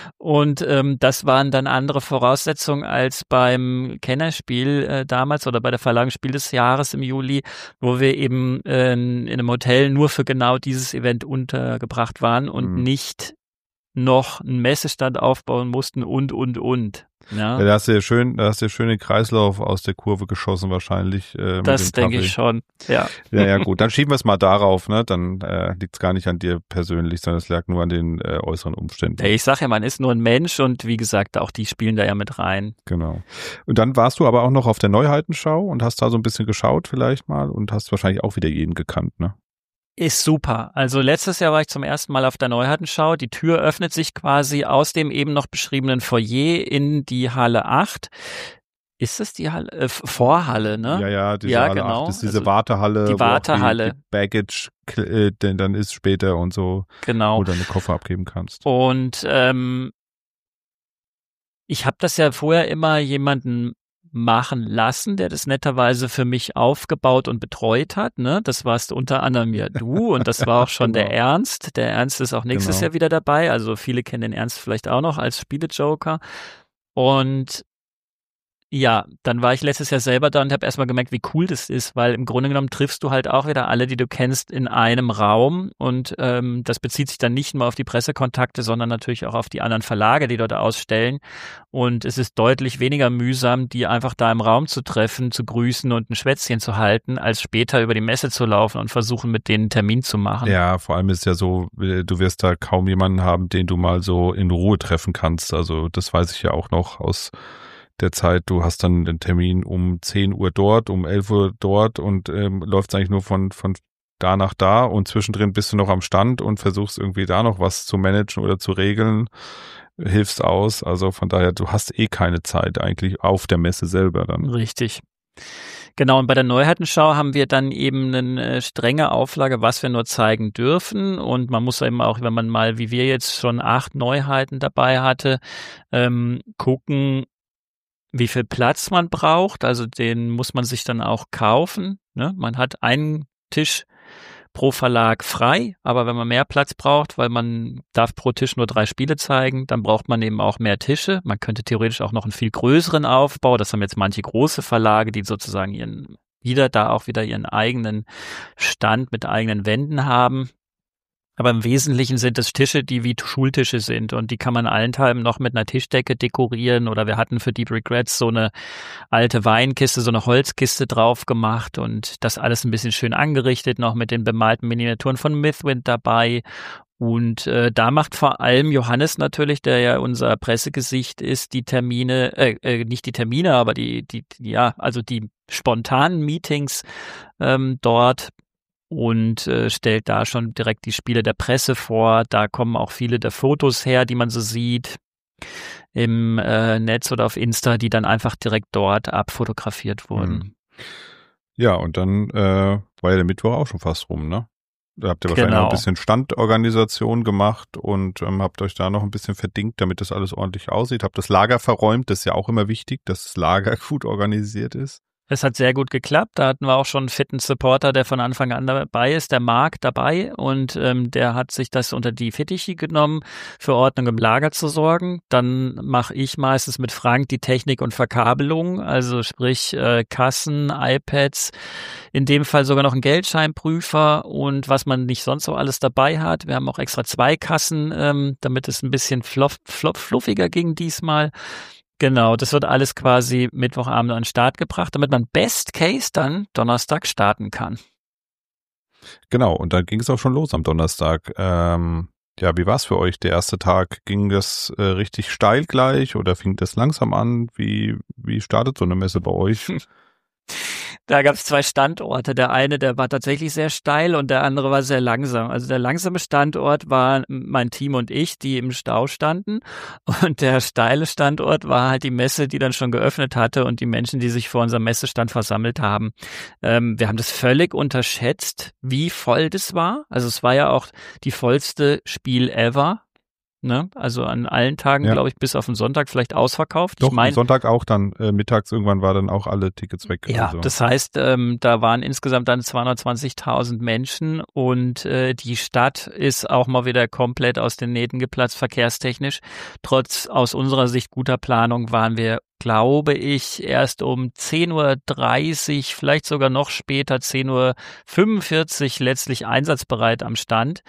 Und ähm, das waren dann andere Voraussetzungen als beim Kennerspiel äh, damals oder bei der Verleihung Spiel des Jahres im Juli, wo wir eben äh, in einem Hotel nur für genau dieses Event untergebracht waren und mhm. nicht noch einen Messestand aufbauen mussten und, und, und. Ja. Ja, da hast du ja schön, da hast du ja schön den Kreislauf aus der Kurve geschossen wahrscheinlich. Äh, das denke ich schon, ja. Ja, ja, gut, dann schieben wir es mal darauf, ne? Dann äh, liegt es gar nicht an dir persönlich, sondern es lag nur an den äh, äußeren Umständen. Ja, ich sag ja, man ist nur ein Mensch und wie gesagt, auch die spielen da ja mit rein. Genau. Und dann warst du aber auch noch auf der Neuheitenschau und hast da so ein bisschen geschaut vielleicht mal und hast wahrscheinlich auch wieder jeden gekannt, ne? Ist super. Also letztes Jahr war ich zum ersten Mal auf der Neuheitenschau. Die Tür öffnet sich quasi aus dem eben noch beschriebenen Foyer in die Halle acht. Ist das die Halle? Äh, Vorhalle, ne? Ja, ja, diese ja, Halle genau. acht ist diese also Wartehalle. Die Wartehalle. Die, die Baggage äh, denn dann ist später und so. Genau. Wo du deine Koffer abgeben kannst. Und ähm, ich habe das ja vorher immer jemanden machen lassen, der das netterweise für mich aufgebaut und betreut hat. Ne? Das warst unter anderem ja du und das war auch schon genau. der Ernst. Der Ernst ist auch nächstes genau. Jahr wieder dabei. Also viele kennen den Ernst vielleicht auch noch als Spiele-Joker. Und ja, dann war ich letztes Jahr selber da und habe erstmal gemerkt, wie cool das ist, weil im Grunde genommen triffst du halt auch wieder alle, die du kennst, in einem Raum und ähm, das bezieht sich dann nicht nur auf die Pressekontakte, sondern natürlich auch auf die anderen Verlage, die dort ausstellen und es ist deutlich weniger mühsam, die einfach da im Raum zu treffen, zu grüßen und ein Schwätzchen zu halten, als später über die Messe zu laufen und versuchen, mit denen einen Termin zu machen. Ja, vor allem ist ja so, du wirst da kaum jemanden haben, den du mal so in Ruhe treffen kannst, also das weiß ich ja auch noch aus der Zeit, du hast dann den Termin um zehn Uhr dort, um elf Uhr dort und ähm, läuft eigentlich nur von von da nach da und zwischendrin bist du noch am Stand und versuchst irgendwie da noch was zu managen oder zu regeln, hilfst aus, also von daher, du hast eh keine Zeit eigentlich auf der Messe selber dann. Richtig. Genau, und bei der Neuheitenschau haben wir dann eben eine äh, strenge Auflage, was wir nur zeigen dürfen und man muss eben auch, wenn man mal, wie wir jetzt schon acht Neuheiten dabei hatte, ähm, gucken, wie viel Platz man braucht, also den muss man sich dann auch kaufen. Ne? Man hat einen Tisch pro Verlag frei, aber wenn man mehr Platz braucht, weil man darf pro Tisch nur drei Spiele zeigen, dann braucht man eben auch mehr Tische. Man könnte theoretisch auch noch einen viel größeren Aufbau, das haben jetzt manche große Verlage, die sozusagen ihren wieder da auch wieder ihren eigenen Stand mit eigenen Wänden haben. Aber im Wesentlichen sind es Tische, die wie Schultische sind und die kann man allenthalben noch mit einer Tischdecke dekorieren oder wir hatten für Deep Regrets so eine alte Weinkiste, so eine Holzkiste drauf gemacht und das alles ein bisschen schön angerichtet, noch mit den bemalten Miniaturen von Mythwind dabei und äh, da macht vor allem Johannes natürlich, der ja unser Pressegesicht ist, die Termine, äh, äh, nicht die Termine, aber die, die, ja, also die spontanen Meetings ähm, dort und äh, stellt da schon direkt die Spiele der Presse vor. Da kommen auch viele der Fotos her, die man so sieht im äh, Netz oder auf Insta, die dann einfach direkt dort abfotografiert wurden. Ja, und dann äh, war ja der Mittwoch auch schon fast rum, ne? Da habt ihr wahrscheinlich Genau. noch ein bisschen Standorganisation gemacht und ähm, habt euch da noch ein bisschen verdingt, damit das alles ordentlich aussieht. Habt das Lager verräumt, das ist ja auch immer wichtig, dass das Lager gut organisiert ist. Es hat sehr gut geklappt. Da hatten wir auch schon einen fitten Supporter, der von Anfang an dabei ist, der Marc dabei. Und ähm, der hat sich das unter die Fittiche genommen, für Ordnung im Lager zu sorgen. Dann mache ich meistens mit Frank die Technik und Verkabelung, also sprich äh, Kassen, iPads, in dem Fall sogar noch einen Geldscheinprüfer und was man nicht sonst so alles dabei hat. Wir haben auch extra zwei Kassen, ähm, damit es ein bisschen fluff, fluff, fluffiger ging diesmal. Genau, das wird alles quasi Mittwochabend an den Start gebracht, damit man Best Case dann Donnerstag starten kann. Genau, und dann ging es auch schon los am Donnerstag. Ähm, ja, wie war es für euch der erste Tag? Ging das äh, richtig steil gleich oder fing das langsam an? Wie, wie startet so eine Messe bei euch? Da gab es zwei Standorte. Der eine, der war tatsächlich sehr steil und der andere war sehr langsam. Also der langsame Standort war mein Team und ich, die im Stau standen. Und der steile Standort war halt die Messe, die dann schon geöffnet hatte und die Menschen, die sich vor unserem Messestand versammelt haben. Ähm, wir haben das völlig unterschätzt, wie voll das war. Also es war ja auch die vollste Spiel ever. Ne? Also an allen Tagen, ja. glaube ich, bis auf den Sonntag vielleicht ausverkauft. Doch, ich mein, am Sonntag auch dann, äh, mittags irgendwann war dann auch alle Tickets weg. Ja, also. Das heißt, ähm, da waren insgesamt dann zweihundertzwanzigtausend Menschen und äh, die Stadt ist auch mal wieder komplett aus den Nähten geplatzt, verkehrstechnisch. Trotz aus unserer Sicht guter Planung waren wir, glaube ich, erst um zehn Uhr dreißig, vielleicht sogar noch später, zehn Uhr fünfundvierzig letztlich einsatzbereit am Stand.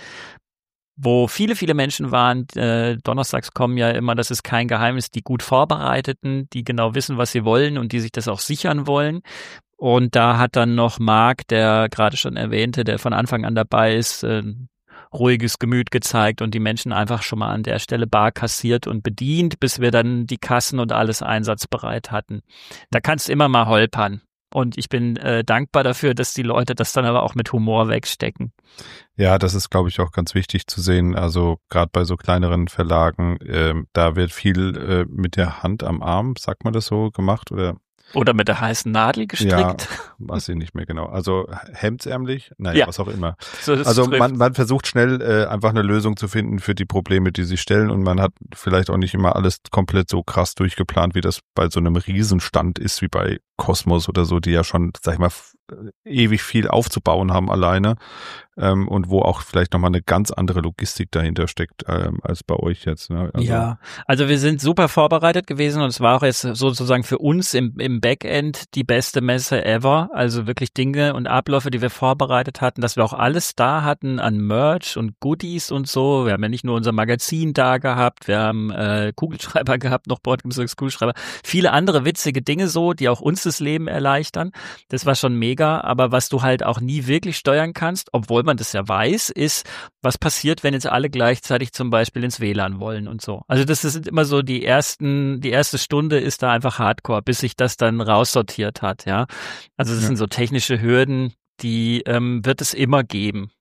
Wo viele, viele Menschen waren, äh, donnerstags kommen ja immer, das ist kein Geheimnis, die gut Vorbereiteten, die genau wissen, was sie wollen und die sich das auch sichern wollen. Und da hat dann noch Marc, der gerade schon erwähnte, der von Anfang an dabei ist, äh, ruhiges Gemüt gezeigt und die Menschen einfach schon mal an der Stelle bar kassiert und bedient, bis wir dann die Kassen und alles einsatzbereit hatten. Da kannst du immer mal holpern. Und ich bin äh, dankbar dafür, dass die Leute das dann aber auch mit Humor wegstecken. Ja, das ist, glaube ich, auch ganz wichtig zu sehen. Also gerade bei so kleineren Verlagen, äh, da wird viel äh, mit der Hand am Arm, sagt man das so, gemacht oder? Oder mit der heißen Nadel gestrickt. Ja, weiß ich nicht mehr genau. Also hemdsärmlich, naja, ja. was auch immer. So, also man, man versucht schnell äh, einfach eine Lösung zu finden für die Probleme, die sich stellen und man hat vielleicht auch nicht immer alles komplett so krass durchgeplant, wie das bei so einem Riesenstand ist, wie bei Cosmos oder so, die ja schon, sag ich mal, ewig viel aufzubauen haben alleine ähm, und wo auch vielleicht nochmal eine ganz andere Logistik dahinter steckt ähm, als bei euch jetzt. Ne? Also, ja, also wir sind super vorbereitet gewesen und es war auch jetzt sozusagen für uns im, im Backend die beste Messe ever. Also wirklich Dinge und Abläufe, die wir vorbereitet hatten, dass wir auch alles da hatten an Merch und Goodies und so. Wir haben ja nicht nur unser Magazin da gehabt, wir haben äh, Kugelschreiber gehabt, noch Boardgames Kugelschreiber, viele andere witzige Dinge so, die auch uns das Leben erleichtern. Das war schon mega. Aber was du halt auch nie wirklich steuern kannst, obwohl man das ja weiß, ist, was passiert, wenn jetzt alle gleichzeitig zum Beispiel ins W L A N wollen und so. Also das sind immer so die ersten, die erste Stunde ist da einfach Hardcore, bis sich das dann raussortiert hat, ja. Also das ja. sind so technische Hürden, die ähm, wird es immer geben.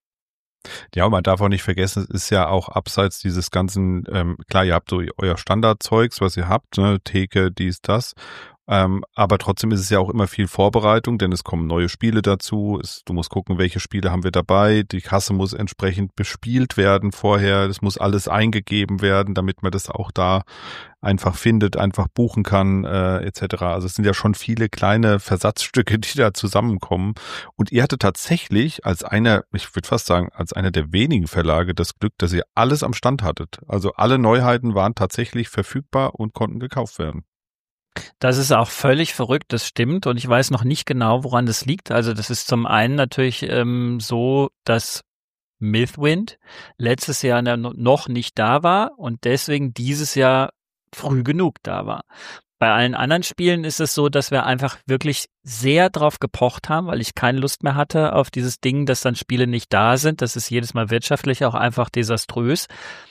Ja, und man darf auch nicht vergessen, es ist ja auch abseits dieses ganzen, ähm, klar, ihr habt so euer Standardzeugs, was ihr habt, ne, Theke, dies, das. Ähm, aber trotzdem ist es ja auch immer viel Vorbereitung, denn es kommen neue Spiele dazu. Es, du musst gucken, welche Spiele haben wir dabei. Die Kasse muss entsprechend bespielt werden vorher. Das muss alles eingegeben werden, damit man das auch da einfach findet, einfach buchen kann, äh, et cetera. Also es sind ja schon viele kleine Versatzstücke, die da zusammenkommen. Und ihr hattet tatsächlich als einer, ich würde fast sagen, als einer der wenigen Verlage das Glück, dass ihr alles am Stand hattet. Also alle Neuheiten waren tatsächlich verfügbar und konnten gekauft werden. Das ist auch völlig verrückt, das stimmt. Und ich weiß noch nicht genau, woran das liegt. Also das ist zum einen natürlich ähm, so, dass Mythwind letztes Jahr noch nicht da war und deswegen dieses Jahr früh genug da war. Bei allen anderen Spielen ist es so, dass wir einfach wirklich sehr drauf gepocht haben, weil ich keine Lust mehr hatte auf dieses Ding, dass dann Spiele nicht da sind. Das ist jedes Mal wirtschaftlich auch einfach desaströs.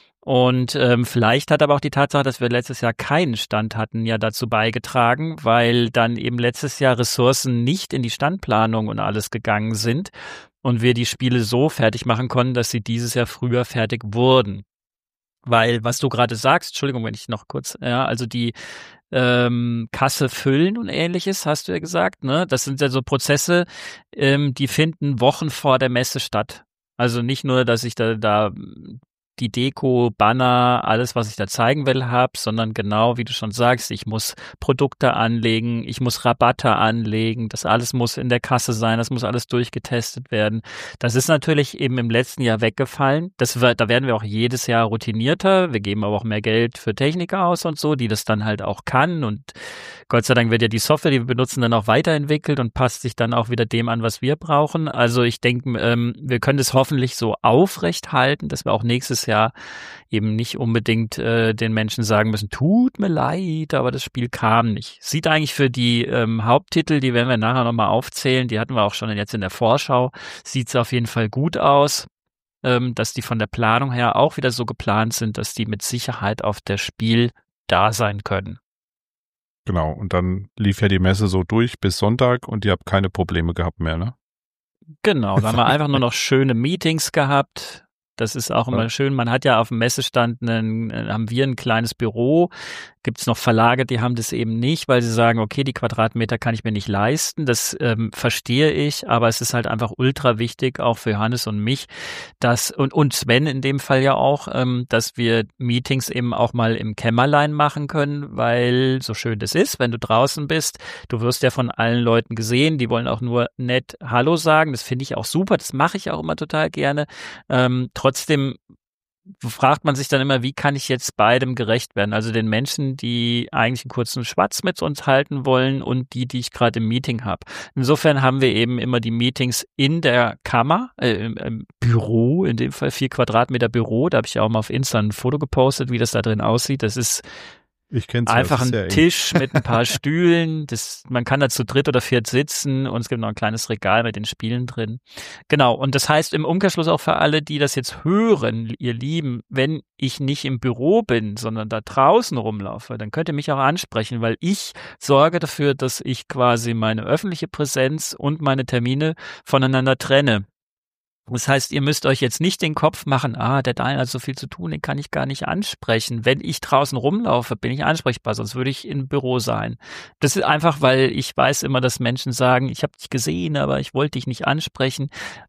Und ähm, vielleicht hat aber auch die Tatsache, dass wir letztes Jahr keinen Stand hatten, ja dazu beigetragen, weil dann eben letztes Jahr Ressourcen nicht in die Standplanung und alles gegangen sind und wir die Spiele so fertig machen konnten, dass sie dieses Jahr früher fertig wurden. Weil, was du gerade sagst, Entschuldigung, wenn ich noch kurz, ja, also die ähm, Kasse füllen und ähnliches, hast du ja gesagt, ne? Das sind ja so Prozesse, ähm, die finden Wochen vor der Messe statt. Also nicht nur, dass ich da, da die Deko, Banner, alles, was ich da zeigen will, habe, sondern genau, wie du schon sagst, ich muss Produkte anlegen, ich muss Rabatte anlegen, das alles muss in der Kasse sein, das muss alles durchgetestet werden. Das ist natürlich eben im letzten Jahr weggefallen. Das wird, da werden wir auch jedes Jahr routinierter. Wir geben aber auch mehr Geld für Techniker aus und so, die das dann halt auch kann. Und Gott sei Dank wird ja die Software, die wir benutzen, dann auch weiterentwickelt und passt sich dann auch wieder dem an, was wir brauchen. Also ich denke, ähm, wir können das hoffentlich so aufrecht halten, dass wir auch nächstes Jahr eben nicht unbedingt äh, den Menschen sagen müssen, tut mir leid, aber das Spiel kam nicht. Sieht eigentlich für die ähm, Haupttitel, die werden wir nachher nochmal aufzählen, die hatten wir auch schon jetzt in der Vorschau, sieht es auf jeden Fall gut aus, ähm, dass die von der Planung her auch wieder so geplant sind, dass die mit Sicherheit auf das Spiel da sein können. Genau, und dann lief ja die Messe so durch bis Sonntag und ihr habt keine Probleme gehabt mehr, ne? Genau, da haben wir einfach nur noch schöne Meetings gehabt. Das ist auch immer schön. Man hat ja auf dem Messestand, einen, haben wir ein kleines Büro. Gibt es noch Verlage, die haben das eben nicht, weil sie sagen, okay, die Quadratmeter kann ich mir nicht leisten. Das ähm, verstehe ich, aber es ist halt einfach ultra wichtig, auch für Johannes und mich, dass und, und Sven in dem Fall ja auch, ähm, dass wir Meetings eben auch mal im Kämmerlein machen können, weil so schön das ist, wenn du draußen bist, du wirst ja von allen Leuten gesehen, die wollen auch nur nett Hallo sagen. Das finde ich auch super, das mache ich auch immer total gerne. Ähm, trotzdem fragt man sich dann immer, wie kann ich jetzt beidem gerecht werden? Also den Menschen, die eigentlich einen kurzen Schwatz mit uns halten wollen und die, die ich gerade im Meeting habe. Insofern haben wir eben immer die Meetings in der Kammer, äh, im, im Büro, in dem Fall vier Quadratmeter Büro. Da habe ich ja auch mal auf Insta ein Foto gepostet, wie das da drin aussieht. Das ist Ich kenn's, einfach ein Tisch mit ein paar Stühlen. Das, man kann da zu dritt oder viert sitzen und es gibt noch ein kleines Regal mit den Spielen drin. Genau. Und das heißt im Umkehrschluss auch für alle, die das jetzt hören, ihr Lieben, wenn ich nicht im Büro bin, sondern da draußen rumlaufe, dann könnt ihr mich auch ansprechen, weil ich sorge dafür, dass ich quasi meine öffentliche Präsenz und meine Termine voneinander trenne. Das heißt, ihr müsst euch jetzt nicht den Kopf machen, ah, der Daniel hat so viel zu tun, den kann ich gar nicht ansprechen. Wenn ich draußen rumlaufe, bin ich ansprechbar, sonst würde ich im Büro sein. Das ist einfach, weil ich weiß immer, dass Menschen sagen, ich habe dich gesehen, aber ich wollte dich nicht ansprechen.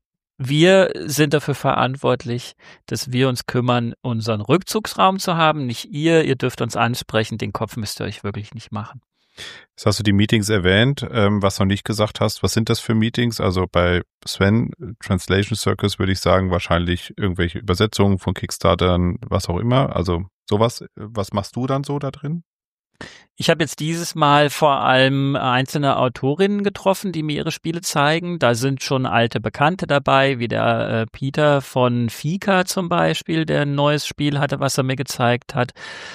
Wir sind dafür verantwortlich, dass wir uns kümmern, unseren Rückzugsraum zu haben. Nicht ihr, ihr dürft uns ansprechen, den Kopf müsst ihr euch wirklich nicht machen. Jetzt hast du die Meetings erwähnt, ähm, was du noch nicht gesagt hast. Was sind das für Meetings? Also bei Sven, Translation Circus, würde ich sagen, wahrscheinlich irgendwelche Übersetzungen von Kickstartern, was auch immer. Also sowas. Was machst du dann so da drin? Ich habe jetzt dieses Mal vor allem einzelne Autorinnen getroffen, die mir ihre Spiele zeigen. Da sind schon alte Bekannte dabei, wie der äh, Peter von Fika zum Beispiel, der ein neues Spiel hatte, was er mir gezeigt hat.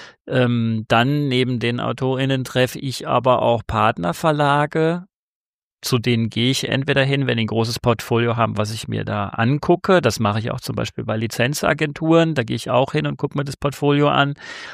Ähm, dann neben den AutorInnen treffe ich aber auch Partnerverlage. Zu denen gehe ich entweder hin, wenn die ein großes Portfolio haben, was ich mir da angucke. Das mache ich auch zum Beispiel bei Lizenzagenturen. Da gehe ich auch hin und gucke mir das Portfolio an.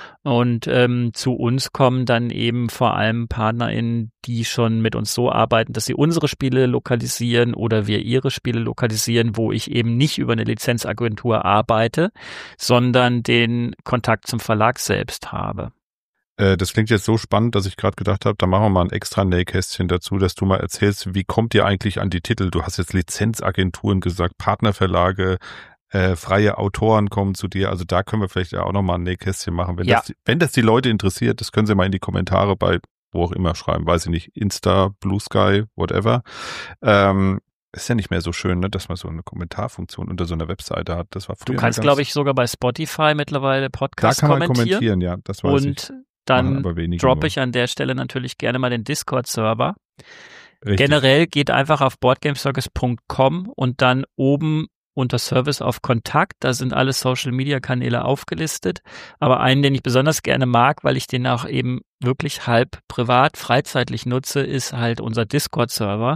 Und ähm, zu uns kommen dann eben vor allem PartnerInnen, die schon mit uns so arbeiten, dass sie unsere Spiele lokalisieren oder wir ihre Spiele lokalisieren, wo ich eben nicht über eine Lizenzagentur arbeite, sondern den Kontakt zum Verlag selbst habe. Das klingt jetzt so spannend, dass ich gerade gedacht habe, da machen wir mal ein extra Nähkästchen dazu, dass du mal erzählst, wie kommt ihr eigentlich an die Titel? Du hast jetzt Lizenzagenturen gesagt, Partnerverlage, äh, freie Autoren kommen zu dir. Also da können wir vielleicht ja auch nochmal ein Nähkästchen machen. Wenn, ja. das, wenn das die Leute interessiert, das können sie mal in die Kommentare bei wo auch immer schreiben. Weiß ich nicht, Insta, Blue Sky, whatever. Ähm, ist ja nicht mehr so schön, ne, dass man so eine Kommentarfunktion unter so einer Webseite hat. Das war früher. Du kannst, glaube ich, sogar bei Spotify mittlerweile Podcasts kommentieren. Da kann man kommentieren, ja, das weiß und ich. Dann droppe ich an der Stelle natürlich gerne mal den Discord-Server. Richtig. Generell geht einfach auf boardgamecircus punkt com und dann oben unter Service auf Kontakt. Da sind alle Social-Media-Kanäle aufgelistet. Aber einen, den ich besonders gerne mag, weil ich den auch eben wirklich halb privat, freizeitlich nutze, ist halt unser Discord-Server.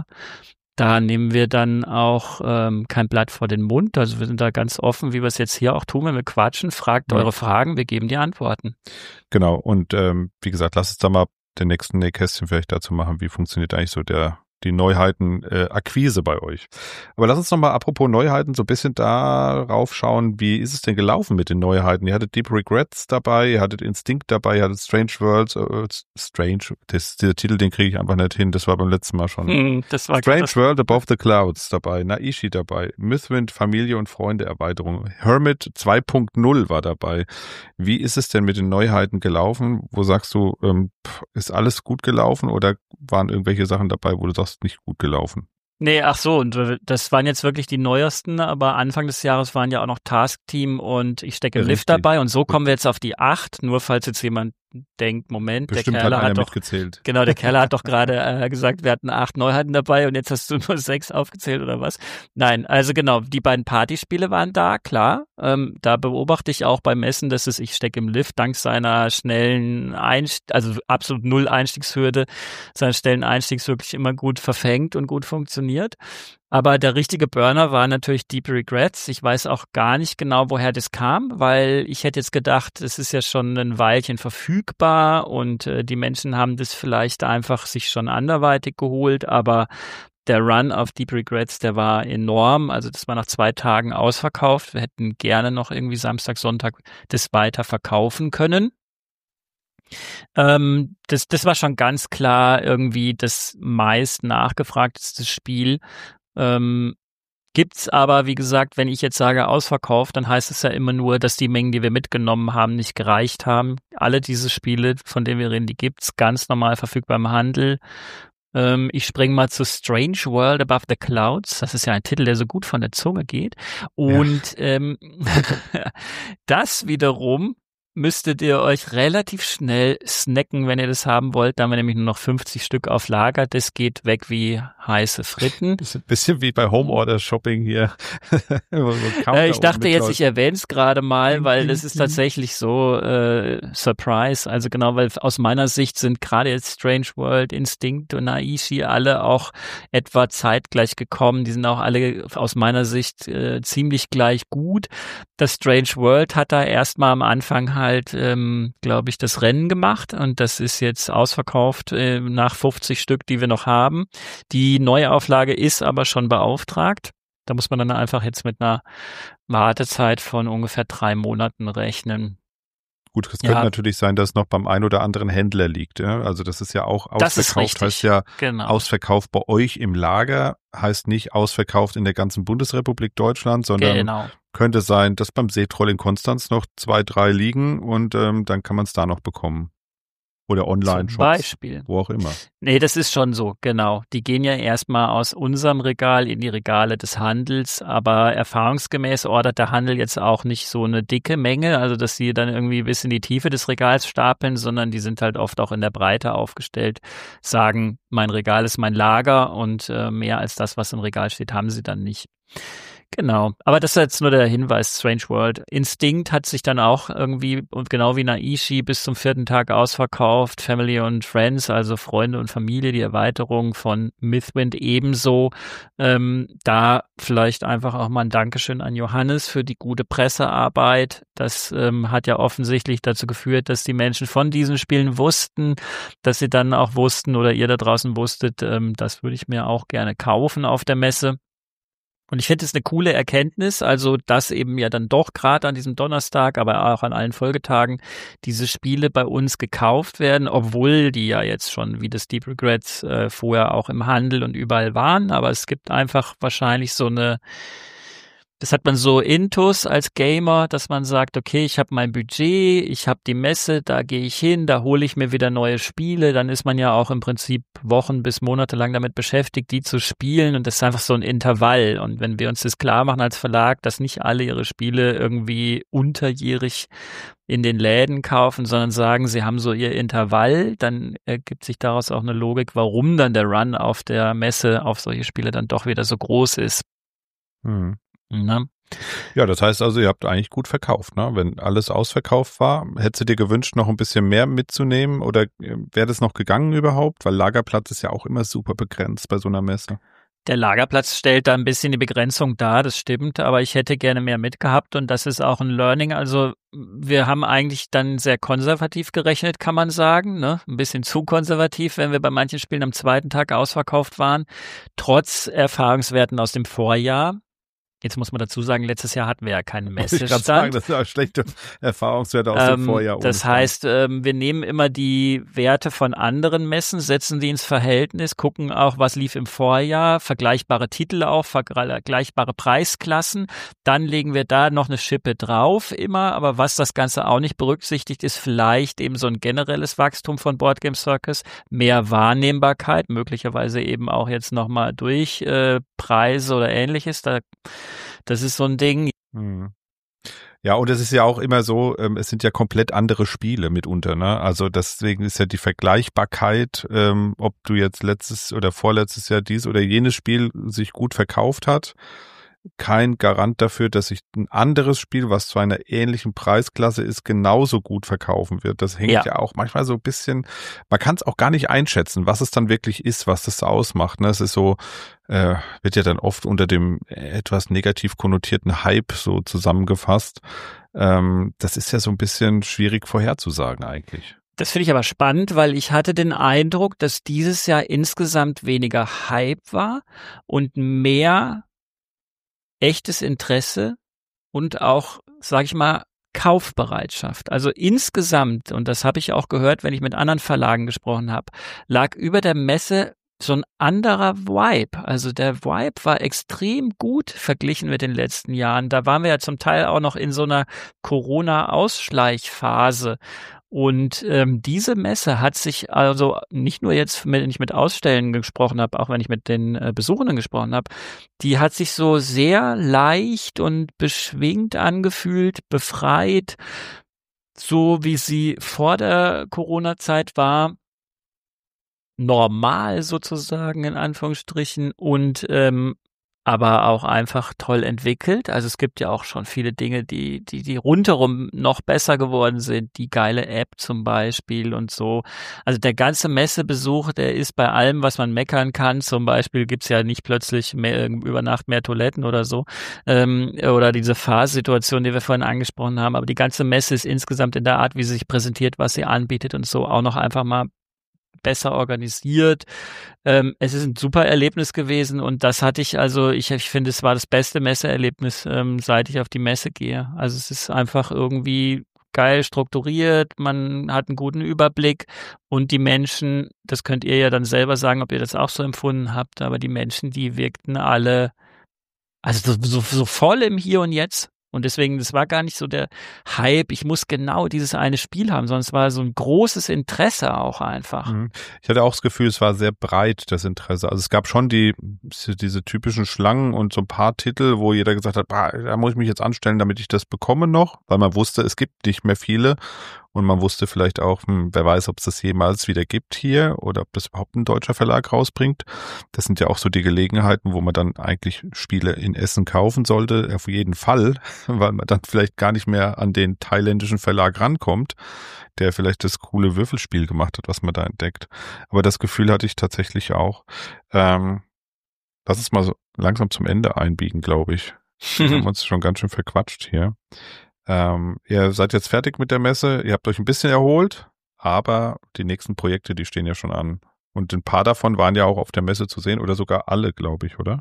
Da nehmen wir dann auch ähm, kein Blatt vor den Mund. Also wir sind da ganz offen, wie wir es jetzt hier auch tun, wenn wir quatschen. Fragt ja. eure Fragen, wir geben die Antworten. Genau. Und ähm, wie gesagt, lass uns da mal den nächsten Nähkästchen vielleicht dazu machen. Wie funktioniert eigentlich so der die Neuheiten-Akquise äh, bei euch. Aber lass uns nochmal, apropos Neuheiten, so ein bisschen darauf schauen, wie ist es denn gelaufen mit den Neuheiten? Ihr hattet Deep Regrets dabei, ihr hattet Instinct dabei, ihr hattet Strange Worlds, äh, Strange, das, der Titel, den kriege ich einfach nicht hin, das war beim letzten Mal schon. Hm, das war Strange World Above the Clouds dabei, Naishi dabei, Mythwind, Familie und Freunde Erweiterung, Hermit zwei Punkt null war dabei. Wie ist es denn mit den Neuheiten gelaufen? Wo sagst du, ähm, ist alles gut gelaufen oder waren irgendwelche Sachen dabei, wo du sagst, nicht gut gelaufen? Nee, ach so, und das waren jetzt wirklich die neuesten, aber Anfang des Jahres waren ja auch noch Task Team und ich stecke im Ja, Lift richtig. dabei und so kommen wir jetzt auf die acht, nur falls jetzt jemand denkt, Moment, Bestimmt der hat Kerl einer hat doch, mitgezählt. genau, der Kerl hat doch gerade äh, gesagt, wir hatten acht Neuheiten dabei und jetzt hast du nur sechs aufgezählt oder was? Nein, also genau, die beiden Partyspiele waren da, klar. Ähm, da beobachte ich auch beim Messen, dass es Ich stecke im Lift dank seiner schnellen Einstieg, also absolut null Einstiegshürde, seinen schnellen Einstiegs wirklich immer gut verfängt und gut funktioniert. Aber der richtige Burner war natürlich Deep Regrets. Ich weiß auch gar nicht genau, woher das kam, weil ich hätte jetzt gedacht, es ist ja schon ein Weilchen verfügbar und äh, die Menschen haben das vielleicht einfach sich schon anderweitig geholt, aber der Run auf Deep Regrets, der war enorm. Also das war nach zwei Tagen ausverkauft. Wir hätten gerne noch irgendwie Samstag, Sonntag das weiter verkaufen können. Ähm, das, das war schon ganz klar irgendwie das meist nachgefragteste Spiel. Ähm, gibt's aber, wie gesagt, wenn ich jetzt sage ausverkauft, dann heißt es ja immer nur, dass die Mengen, die wir mitgenommen haben, nicht gereicht haben. Alle diese Spiele, von denen wir reden, die gibt's ganz normal verfügbar im Handel. Ähm, ich springe mal zu Strange World Above the Clouds. Das ist ja ein Titel, der so gut von der Zunge geht. Und ja. ähm, das wiederum müsstet ihr euch relativ schnell snacken, wenn ihr das haben wollt. Da haben wir nämlich nur noch fünfzig Stück auf Lager. Das geht weg wie heiße Fritten. Das ist ein bisschen wie bei Home-Order-Shopping hier. so äh, ich dachte jetzt, ich erwähne es gerade mal, weil das ist tatsächlich so äh, Surprise. Also genau, weil aus meiner Sicht sind gerade jetzt Strange World, Instinct und Naishi alle auch etwa zeitgleich gekommen. Die sind auch alle aus meiner Sicht äh, ziemlich gleich gut. Das Strange World hat da erstmal am Anfang halt, ähm, glaube ich, das Rennen gemacht und das ist jetzt ausverkauft äh, nach fünfzig Stück, die wir noch haben. Die Neuauflage ist aber schon beauftragt. Da muss man dann einfach jetzt mit einer Wartezeit von ungefähr drei Monaten rechnen. Gut, es Ja. könnte natürlich sein, dass es noch beim ein oder anderen Händler liegt. Ja? Also das ist ja auch Das ist ausverkauft, richtig. heißt ja Genau. ausverkauft bei euch im Lager, heißt nicht ausverkauft in der ganzen Bundesrepublik Deutschland, sondern Genau. könnte sein, dass beim Seetroll in Konstanz noch zwei, drei liegen und ähm, dann kann man es da noch bekommen. Oder Zum Online-Shops, Beispiel. wo auch immer. Nee, das ist schon so, genau. Die gehen ja erstmal aus unserem Regal in die Regale des Handels, aber erfahrungsgemäß ordert der Handel jetzt auch nicht so eine dicke Menge, also dass sie dann irgendwie bis in die Tiefe des Regals stapeln, sondern die sind halt oft auch in der Breite aufgestellt, sagen, mein Regal ist mein Lager und äh, mehr als das, was im Regal steht, haben sie dann nicht. Genau, aber das ist jetzt nur der Hinweis, Strange World. Instinct hat sich dann auch irgendwie, und genau wie Naishi, bis zum vierten Tag ausverkauft. Family und Friends, also Freunde und Familie, die Erweiterung von Mythwind ebenso. Ähm, da vielleicht einfach auch mal ein Dankeschön an Johannes für die gute Pressearbeit. Das ähm, hat ja offensichtlich dazu geführt, dass die Menschen von diesen Spielen wussten, dass sie dann auch wussten oder ihr da draußen wusstet, ähm, das würde ich mir auch gerne kaufen auf der Messe. Und ich finde es eine coole Erkenntnis, also dass eben ja dann doch gerade an diesem Donnerstag, aber auch an allen Folgetagen diese Spiele bei uns gekauft werden, obwohl die ja jetzt schon wie das Deep Regrets äh, vorher auch im Handel und überall waren. Aber es gibt einfach wahrscheinlich so eine, das hat man so intus als Gamer, dass man sagt, okay, ich habe mein Budget, ich habe die Messe, da gehe ich hin, da hole ich mir wieder neue Spiele, dann ist man ja auch im Prinzip Wochen bis Monate lang damit beschäftigt, die zu spielen und das ist einfach so ein Intervall und wenn wir uns das klar machen als Verlag, dass nicht alle ihre Spiele irgendwie unterjährig in den Läden kaufen, sondern sagen, sie haben so ihr Intervall, dann ergibt sich daraus auch eine Logik, warum dann der Run auf der Messe auf solche Spiele dann doch wieder so groß ist. Hm. Na? Ja, das heißt also, ihr habt eigentlich gut verkauft, ne? Wenn alles ausverkauft war, hättest du dir gewünscht, noch ein bisschen mehr mitzunehmen oder wäre das noch gegangen überhaupt? Weil Lagerplatz ist ja auch immer super begrenzt bei so einer Messe. Der Lagerplatz stellt da ein bisschen die Begrenzung dar, das stimmt, aber ich hätte gerne mehr mitgehabt und das ist auch ein Learning. Also wir haben eigentlich dann sehr konservativ gerechnet, kann man sagen, ne? Ein bisschen zu konservativ, wenn wir bei manchen Spielen am zweiten Tag ausverkauft waren, trotz Erfahrungswerten aus dem Vorjahr. Jetzt muss man dazu sagen, letztes Jahr hatten wir ja keinen Messestand. Ich kann sagen, das sind schlechte Erfahrungswerte aus ähm, dem Vorjahr. Das heißt, ähm, wir nehmen immer die Werte von anderen Messen, setzen die ins Verhältnis, gucken auch, was lief im Vorjahr, vergleichbare Titel auch, vergleichbare Preisklassen. Dann legen wir da noch eine Schippe drauf immer, aber was das Ganze auch nicht berücksichtigt, ist vielleicht eben so ein generelles Wachstum von Board Game Circus, mehr Wahrnehmbarkeit, möglicherweise eben auch jetzt nochmal durch äh, Preise oder Ähnliches. Da Das ist so ein Ding. Hm. Ja, und es ist ja auch immer so, ähm, es sind ja komplett andere Spiele mitunter, ne? Also deswegen ist ja die Vergleichbarkeit, ähm, ob du jetzt letztes oder vorletztes Jahr dies oder jenes Spiel sich gut verkauft hat, kein Garant dafür, dass sich ein anderes Spiel, was zu einer ähnlichen Preisklasse ist, genauso gut verkaufen wird. Das hängt ja, ja auch manchmal so ein bisschen, man kann es auch gar nicht einschätzen, was es dann wirklich ist, was das ausmacht. Ne? Es ist so, äh, wird ja dann oft unter dem etwas negativ konnotierten Hype so zusammengefasst. Ähm, das ist ja so ein bisschen schwierig vorherzusagen eigentlich. Das finde ich aber spannend, weil ich hatte den Eindruck, dass dieses Jahr insgesamt weniger Hype war und mehr echtes Interesse und auch, sag ich mal, Kaufbereitschaft. Also insgesamt, und das habe ich auch gehört, wenn ich mit anderen Verlagen gesprochen habe, lag über der Messe so ein anderer Vibe. Also der Vibe war extrem gut verglichen mit den letzten Jahren. Da waren wir ja zum Teil auch noch in so einer Corona-Ausschleichphase. Und ähm, diese Messe hat sich also nicht nur jetzt, wenn ich mit Ausstellern gesprochen habe, auch wenn ich mit den äh, Besuchenden gesprochen habe, die hat sich so sehr leicht und beschwingt angefühlt, befreit, so wie sie vor der Corona-Zeit war, normal sozusagen in Anführungsstrichen und ähm, aber auch einfach toll entwickelt. Also es gibt ja auch schon viele Dinge, die, die, die rundherum noch besser geworden sind. Die geile App zum Beispiel und so. Also der ganze Messebesuch, der ist bei allem, was man meckern kann. Zum Beispiel gibt's ja nicht plötzlich mehr, über Nacht mehr Toiletten oder so. Ähm, oder diese Phase-Situation, die wir vorhin angesprochen haben. Aber die ganze Messe ist insgesamt in der Art, wie sie sich präsentiert, was sie anbietet und so auch noch einfach mal besser organisiert. Ähm, es ist ein super Erlebnis gewesen und das hatte ich, also ich, ich finde, es war das beste Messeerlebnis, ähm, seit ich auf die Messe gehe. Also es ist einfach irgendwie geil strukturiert, man hat einen guten Überblick und die Menschen, das könnt ihr ja dann selber sagen, ob ihr das auch so empfunden habt, aber die Menschen, die wirkten alle, also so, so, so voll im Hier und Jetzt. Und deswegen, das war gar nicht so der Hype, ich muss genau dieses eine Spiel haben, sondern es war so ein großes Interesse auch einfach. Ich hatte auch das Gefühl, es war sehr breit, das Interesse. Also es gab schon die diese typischen Schlangen und so ein paar Titel, wo jeder gesagt hat, bah, da muss ich mich jetzt anstellen, damit ich das bekomme noch, weil man wusste, es gibt nicht mehr viele. Und man wusste vielleicht auch, hm, wer weiß, ob es das jemals wieder gibt hier oder ob das überhaupt ein deutscher Verlag rausbringt. Das sind ja auch so die Gelegenheiten, wo man dann eigentlich Spiele in Essen kaufen sollte, auf jeden Fall, weil man dann vielleicht gar nicht mehr an den thailändischen Verlag rankommt, der vielleicht das coole Würfelspiel gemacht hat, was man da entdeckt. Aber das Gefühl hatte ich tatsächlich auch. Ähm, lass uns mal so langsam zum Ende einbiegen, glaube ich. Wir haben uns schon ganz schön verquatscht hier. Ähm, ihr seid jetzt fertig mit der Messe, ihr habt euch ein bisschen erholt, aber die nächsten Projekte, die stehen ja schon an. Und ein paar davon waren ja auch auf der Messe zu sehen oder sogar alle, glaube ich, oder?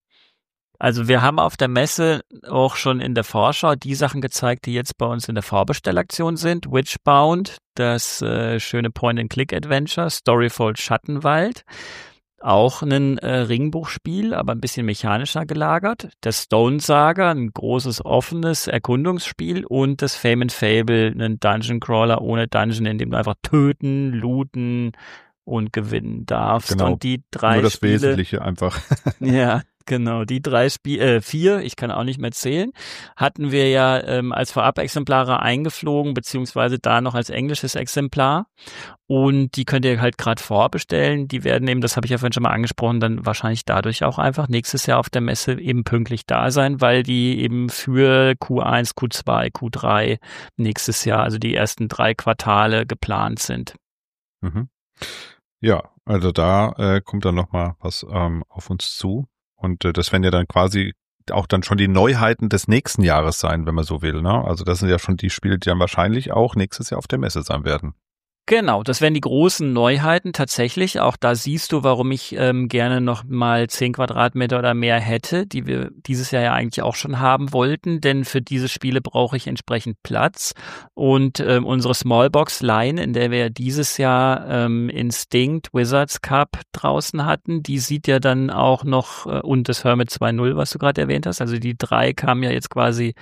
Also wir haben auf der Messe auch schon in der Vorschau die Sachen gezeigt, die jetzt bei uns in der Vorbestellaktion sind. Witchbound, das äh, schöne Point-and-Click-Adventure, Storyfold Schattenwald. Auch ein äh, Ringbuchspiel, aber ein bisschen mechanischer gelagert. Das Stone Saga, ein großes offenes Erkundungsspiel und das Fame and Fable, ein Dungeon Crawler ohne Dungeon, in dem du einfach töten, looten und gewinnen darfst. Genau. Und die drei Nur das Spiele, Wesentliche einfach. Ja, genau. Die drei Spiele, äh, vier, ich kann auch nicht mehr zählen, hatten wir ja ähm, als Vorab-Exemplare eingeflogen, beziehungsweise da noch als englisches Exemplar. Und die könnt ihr halt gerade vorbestellen. Die werden eben, das habe ich ja vorhin schon mal angesprochen, dann wahrscheinlich dadurch auch einfach nächstes Jahr auf der Messe eben pünktlich da sein, weil die eben für Q eins, Q zwei, Q drei nächstes Jahr, also die ersten drei Quartale geplant sind. Mhm. Ja, also da äh, kommt dann nochmal was ähm, auf uns zu. Und äh, das werden ja dann quasi auch dann schon die Neuheiten des nächsten Jahres sein, wenn man so will, ne? Also das sind ja schon die Spiele, die dann wahrscheinlich auch nächstes Jahr auf der Messe sein werden. Genau, das wären die großen Neuheiten tatsächlich. Auch da siehst du, warum ich ähm, gerne noch mal zehn Quadratmeter oder mehr hätte, die wir dieses Jahr ja eigentlich auch schon haben wollten. Denn für diese Spiele brauche ich entsprechend Platz. Und ähm, unsere Smallbox-Line, in der wir ja dieses Jahr ähm, Instinct Wizards Cup draußen hatten, die sieht ja dann auch noch, äh, und das Hermit zwei Punkt null, was du gerade erwähnt hast, also die drei kamen ja jetzt quasi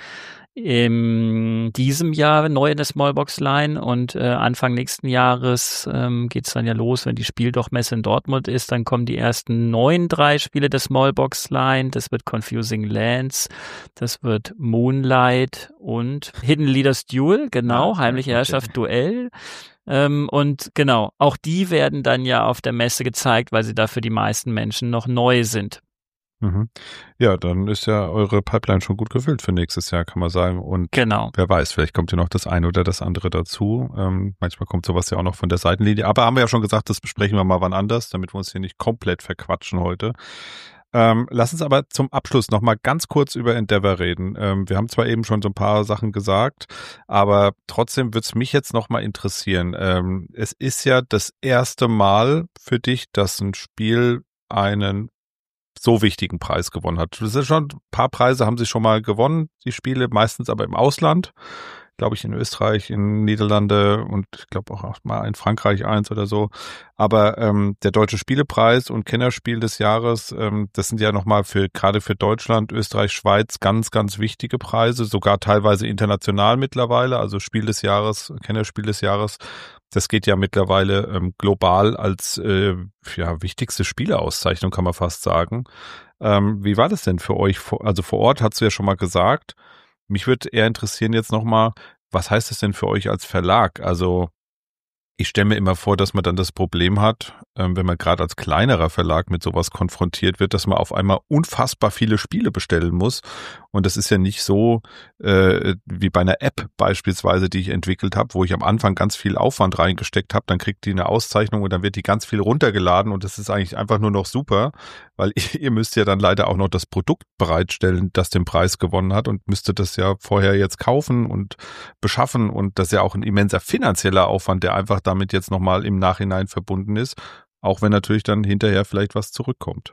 in diesem Jahr neu in der Smallbox-Line und äh, Anfang nächsten Jahres ähm, geht's dann ja los, wenn die Spieldochmesse in Dortmund ist, dann kommen die ersten neuen drei Spiele der Smallbox-Line. Das wird Confusing Lands, das wird Moonlight und Hidden Leaders Duel, genau, Ah, Heimliche okay. Herrschaft Duell. Ähm, und genau, auch die werden dann ja auf der Messe gezeigt, weil sie da für die meisten Menschen noch neu sind. Mhm. Ja, dann ist ja eure Pipeline schon gut gefüllt für nächstes Jahr, kann man sagen. Und Genau. wer weiß, vielleicht kommt ja noch das eine oder das andere dazu. Ähm, manchmal kommt sowas ja auch noch von der Seitenlinie. Aber haben wir ja schon gesagt, das besprechen wir mal wann anders, damit wir uns hier nicht komplett verquatschen heute. Ähm, lass uns aber zum Abschluss noch mal ganz kurz über Endeavor reden. Ähm, wir haben zwar eben schon so ein paar Sachen gesagt, aber trotzdem würde es mich jetzt noch mal interessieren. Ähm, es ist ja das erste Mal für dich, dass ein Spiel einen so wichtigen Preis gewonnen hat. Das sind schon ein paar Preise haben sie schon mal gewonnen, die Spiele, meistens aber im Ausland. Glaube ich in Österreich, in Niederlande und ich glaube auch mal in Frankreich eins oder so. Aber ähm, der Deutsche Spielepreis und Kennerspiel des Jahres, ähm, das sind ja nochmal für gerade für Deutschland, Österreich, Schweiz ganz, ganz wichtige Preise, sogar teilweise international mittlerweile. Also Spiel des Jahres, Kennerspiel des Jahres. Das geht ja mittlerweile ähm, global als äh, ja, wichtigste Spieleauszeichnung, kann man fast sagen. Ähm, wie war das denn für euch? Also vor Ort hast du ja schon mal gesagt. Mich würde eher interessieren jetzt nochmal, was heißt das denn für euch als Verlag? Also ich stelle mir immer vor, dass man dann das Problem hat, ähm, wenn man gerade als kleinerer Verlag mit sowas konfrontiert wird, dass man auf einmal unfassbar viele Spiele bestellen muss. Und das ist ja nicht so äh, wie bei einer App beispielsweise, die ich entwickelt habe, wo ich am Anfang ganz viel Aufwand reingesteckt habe. Dann kriegt die eine Auszeichnung und dann wird die ganz viel runtergeladen und das ist eigentlich einfach nur noch super, weil ihr müsst ja dann leider auch noch das Produkt bereitstellen, das den Preis gewonnen hat und müsstet das ja vorher jetzt kaufen und beschaffen und das ist ja auch ein immenser finanzieller Aufwand, der einfach damit jetzt nochmal im Nachhinein verbunden ist, auch wenn natürlich dann hinterher vielleicht was zurückkommt.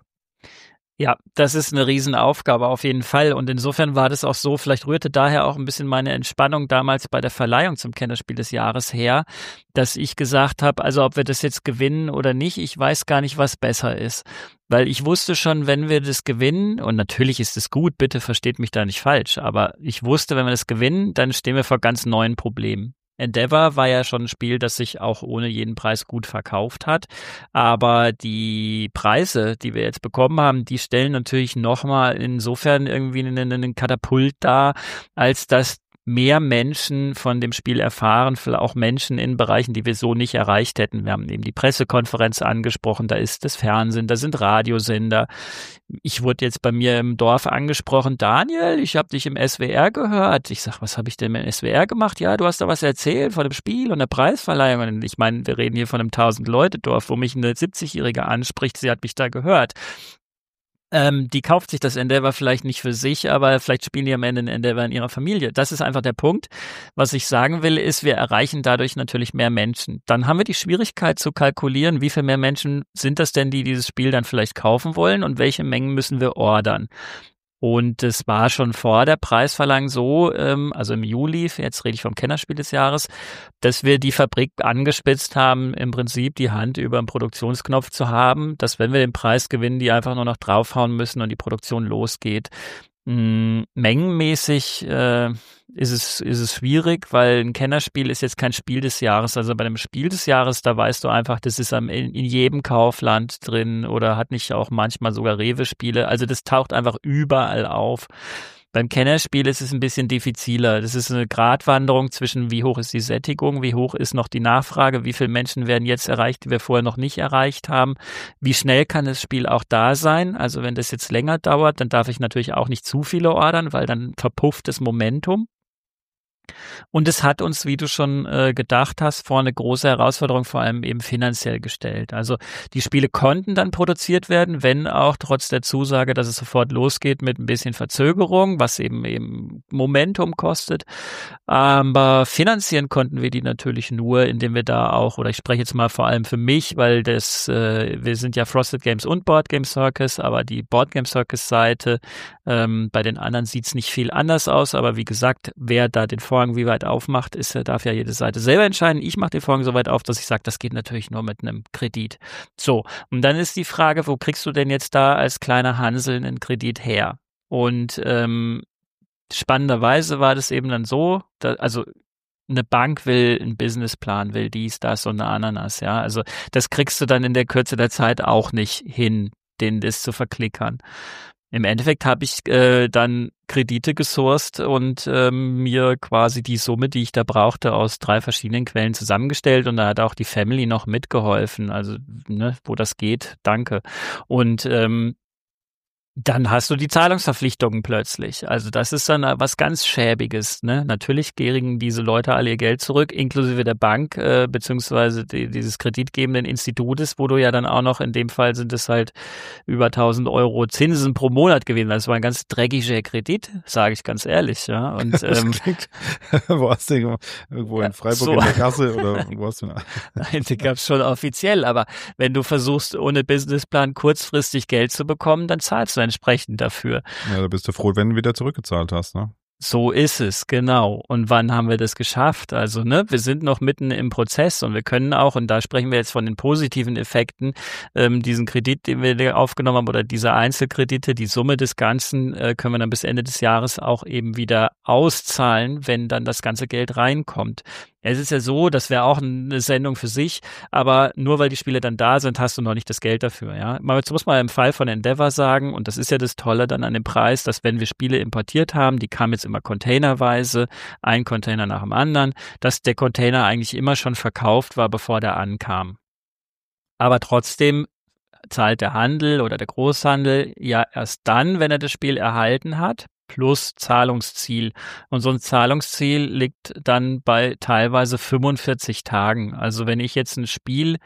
Ja, das ist eine Riesenaufgabe auf jeden Fall und insofern war das auch so, vielleicht rührte daher auch ein bisschen meine Entspannung damals bei der Verleihung zum Kennerspiel des Jahres her, dass ich gesagt habe, also ob wir das jetzt gewinnen oder nicht, ich weiß gar nicht, was besser ist. Weil ich wusste schon, wenn wir das gewinnen, und natürlich ist es gut, bitte versteht mich da nicht falsch, aber ich wusste, wenn wir das gewinnen, dann stehen wir vor ganz neuen Problemen. Endeavor war ja schon ein Spiel, das sich auch ohne jeden Preis gut verkauft hat. Aber die Preise, die wir jetzt bekommen haben, die stellen natürlich nochmal insofern irgendwie einen, einen Katapult dar, als dass mehr Menschen von dem Spiel erfahren, vielleicht auch Menschen in Bereichen, die wir so nicht erreicht hätten. Wir haben eben die Pressekonferenz angesprochen, da ist das Fernsehen, da sind Radiosender. Ich wurde jetzt bei mir im Dorf angesprochen, Daniel, ich habe dich im S W R gehört. Ich sag, was habe ich denn im S W R gemacht? Ja, du hast da was erzählt von dem Spiel und der Preisverleihung. Und ich meine, wir reden hier von einem tausend-Leute-Dorf, wo mich eine siebzigjährige anspricht, sie hat mich da gehört. Ähm, die kauft sich das Endeavor vielleicht nicht für sich, aber vielleicht spielen die am Ende ein Endeavor in ihrer Familie. Das ist einfach der Punkt. Was ich sagen will, ist, wir erreichen dadurch natürlich mehr Menschen. Dann haben wir die Schwierigkeit zu kalkulieren, wie viel mehr Menschen sind das denn, die dieses Spiel dann vielleicht kaufen wollen und welche Mengen müssen wir ordern. Und es war schon vor der Preisverleihung so, ähm, also im Juli, jetzt rede ich vom Kennerspiel des Jahres, dass wir die Fabrik angespitzt haben, im Prinzip die Hand über den Produktionsknopf zu haben, dass wenn wir den Preis gewinnen, die einfach nur noch draufhauen müssen und die Produktion losgeht. Mm, mengenmäßig äh, ist es ist es schwierig, weil ein Kennerspiel ist jetzt kein Spiel des Jahres. Also bei einem Spiel des Jahres, da weißt du einfach, das ist am, in, in jedem Kaufland drin oder hat nicht auch manchmal sogar Rewe-Spiele. Also das taucht einfach überall auf. Beim Kennerspiel ist es ein bisschen diffiziler. Das ist eine Gratwanderung zwischen, wie hoch ist die Sättigung, wie hoch ist noch die Nachfrage, wie viele Menschen werden jetzt erreicht, die wir vorher noch nicht erreicht haben. Wie schnell kann das Spiel auch da sein? Also wenn das jetzt länger dauert, dann darf ich natürlich auch nicht zu viele ordern, weil dann verpufft das Momentum. Und es hat uns, wie du schon äh, gedacht hast, vor eine große Herausforderung vor allem eben finanziell gestellt. Also die Spiele konnten dann produziert werden, wenn auch trotz der Zusage, dass es sofort losgeht, mit ein bisschen Verzögerung, was eben eben Momentum kostet. Aber finanzieren konnten wir die natürlich nur, indem wir da auch, oder ich spreche jetzt mal vor allem für mich, weil das, äh, wir sind ja Frosted Games und Board Game Circus, aber die Board Game Circus Seite, ähm, bei den anderen sieht's nicht viel anders aus, aber wie gesagt, wer da den Vorhang wie weit aufmacht, ist, darf ja jede Seite selber entscheiden. Ich mache den Vorhang so weit auf, dass ich sage, das geht natürlich nur mit einem Kredit. So, und dann ist die Frage, wo kriegst du denn jetzt da als kleiner Hansel einen Kredit her? Und ähm, spannenderweise war das eben dann so, da, also eine Bank will einen Businessplan, will dies, das und eine Ananas, ja. Also das kriegst du dann in der Kürze der Zeit auch nicht hin, den das zu verklickern. Im Endeffekt habe ich äh, dann Kredite gesourced und ähm, mir quasi die Summe, die ich da brauchte, aus drei verschiedenen Quellen zusammengestellt, und da hat auch die Family noch mitgeholfen, also ne, wo das geht, danke. Und ähm, dann hast du die Zahlungsverpflichtungen plötzlich. Also das ist dann was ganz Schäbiges, ne? Natürlich kriegen diese Leute alle ihr Geld zurück, inklusive der Bank, äh, beziehungsweise die, dieses kreditgebenden Institutes, wo du ja dann auch noch, in dem Fall sind es halt über tausend Euro Zinsen pro Monat gewesen. Das war ein ganz dreckiger Kredit, sage ich ganz ehrlich, ja. Und das ähm, klingt, wo hast du irgendwo ja, in Freiburg so. in der Kasse oder wo hast du? Nein, die gab's schon offiziell, aber wenn du versuchst, ohne Businessplan kurzfristig Geld zu bekommen, dann zahlst du entsprechend dafür. Ja, da bist du froh, wenn du wieder zurückgezahlt hast, ne? So ist es, genau. Und wann haben wir das geschafft? Also, ne, wir sind noch mitten im Prozess und wir können auch, und da sprechen wir jetzt von den positiven Effekten, ähm, diesen Kredit, den wir aufgenommen haben, oder diese Einzelkredite, die Summe des Ganzen, äh, können wir dann bis Ende des Jahres auch eben wieder auszahlen, wenn dann das ganze Geld reinkommt. Es ist ja so, das wäre auch eine Sendung für sich, aber nur weil die Spiele dann da sind, hast du noch nicht das Geld dafür, ja. Jetzt muss man im Fall von Endeavor sagen, und das ist ja das Tolle dann an dem Preis, dass wenn wir Spiele importiert haben, die kamen jetzt immer containerweise, ein Container nach dem anderen, dass der Container eigentlich immer schon verkauft war, bevor der ankam. Aber trotzdem zahlt der Handel oder der Großhandel ja erst dann, wenn er das Spiel erhalten hat, plus Zahlungsziel. Und so ein Zahlungsziel liegt dann bei teilweise fünfundvierzig Tagen. Also wenn ich jetzt ein Spiel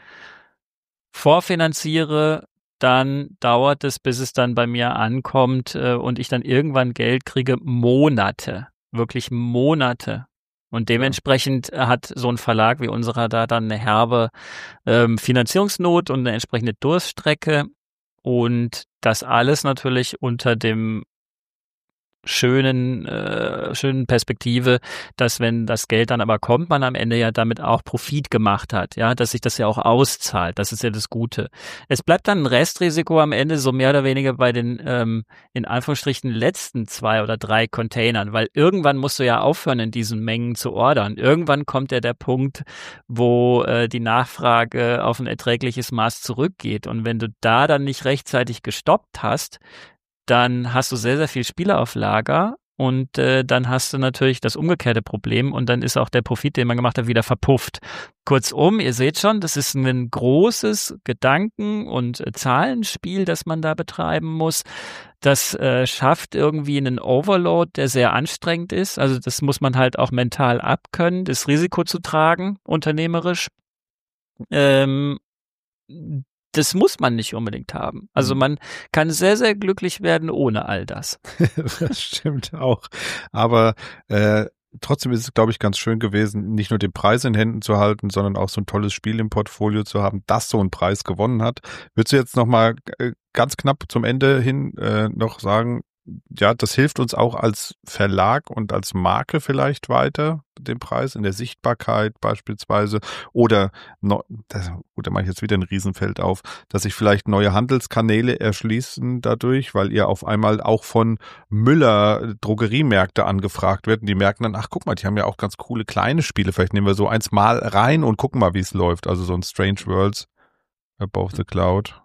vorfinanziere, dann dauert es, bis es dann bei mir ankommt äh, und ich dann irgendwann Geld kriege, Monate. Wirklich Monate. Und dementsprechend hat so ein Verlag wie unserer da dann eine herbe ähm, Finanzierungsnot und eine entsprechende Durststrecke. Und das alles natürlich unter dem schönen äh, schönen Perspektive, dass wenn das Geld dann aber kommt, man am Ende ja damit auch Profit gemacht hat, ja, dass sich das ja auch auszahlt, das ist ja das Gute. Es bleibt dann ein Restrisiko am Ende so mehr oder weniger bei den ähm, in Anführungsstrichen letzten zwei oder drei Containern, weil irgendwann musst du ja aufhören, in diesen Mengen zu ordern. Irgendwann kommt ja der Punkt, wo äh, die Nachfrage auf ein erträgliches Maß zurückgeht, und wenn du da dann nicht rechtzeitig gestoppt hast, dann hast du sehr, sehr viel Spiele auf Lager, und äh, dann hast du natürlich das umgekehrte Problem, und dann ist auch der Profit, den man gemacht hat, wieder verpufft. Kurzum, ihr seht schon, das ist ein großes Gedanken- und äh, Zahlenspiel, das man da betreiben muss. Das äh, schafft irgendwie einen Overload, der sehr anstrengend ist. Also das muss man halt auch mental abkönnen, das Risiko zu tragen, unternehmerisch. Ähm, Das muss man nicht unbedingt haben. Also man kann sehr, sehr glücklich werden ohne all das. Das stimmt auch. Aber äh, trotzdem ist es, glaube ich, ganz schön gewesen, nicht nur den Preis in Händen zu halten, sondern auch so ein tolles Spiel im Portfolio zu haben, das so einen Preis gewonnen hat. Würdest du jetzt nochmal äh, ganz knapp zum Ende hin äh, noch sagen, ja, das hilft uns auch als Verlag und als Marke vielleicht weiter, den Preis in der Sichtbarkeit beispielsweise, oder no, das, gut, da mache ich jetzt wieder ein Riesenfeld auf, dass sich vielleicht neue Handelskanäle erschließen dadurch, weil ihr auf einmal auch von Müller Drogeriemärkte angefragt werdet, und die merken dann, ach guck mal, die haben ja auch ganz coole kleine Spiele, vielleicht nehmen wir so eins mal rein und gucken mal, wie es läuft, also so ein Strange Worlds Above the Cloud.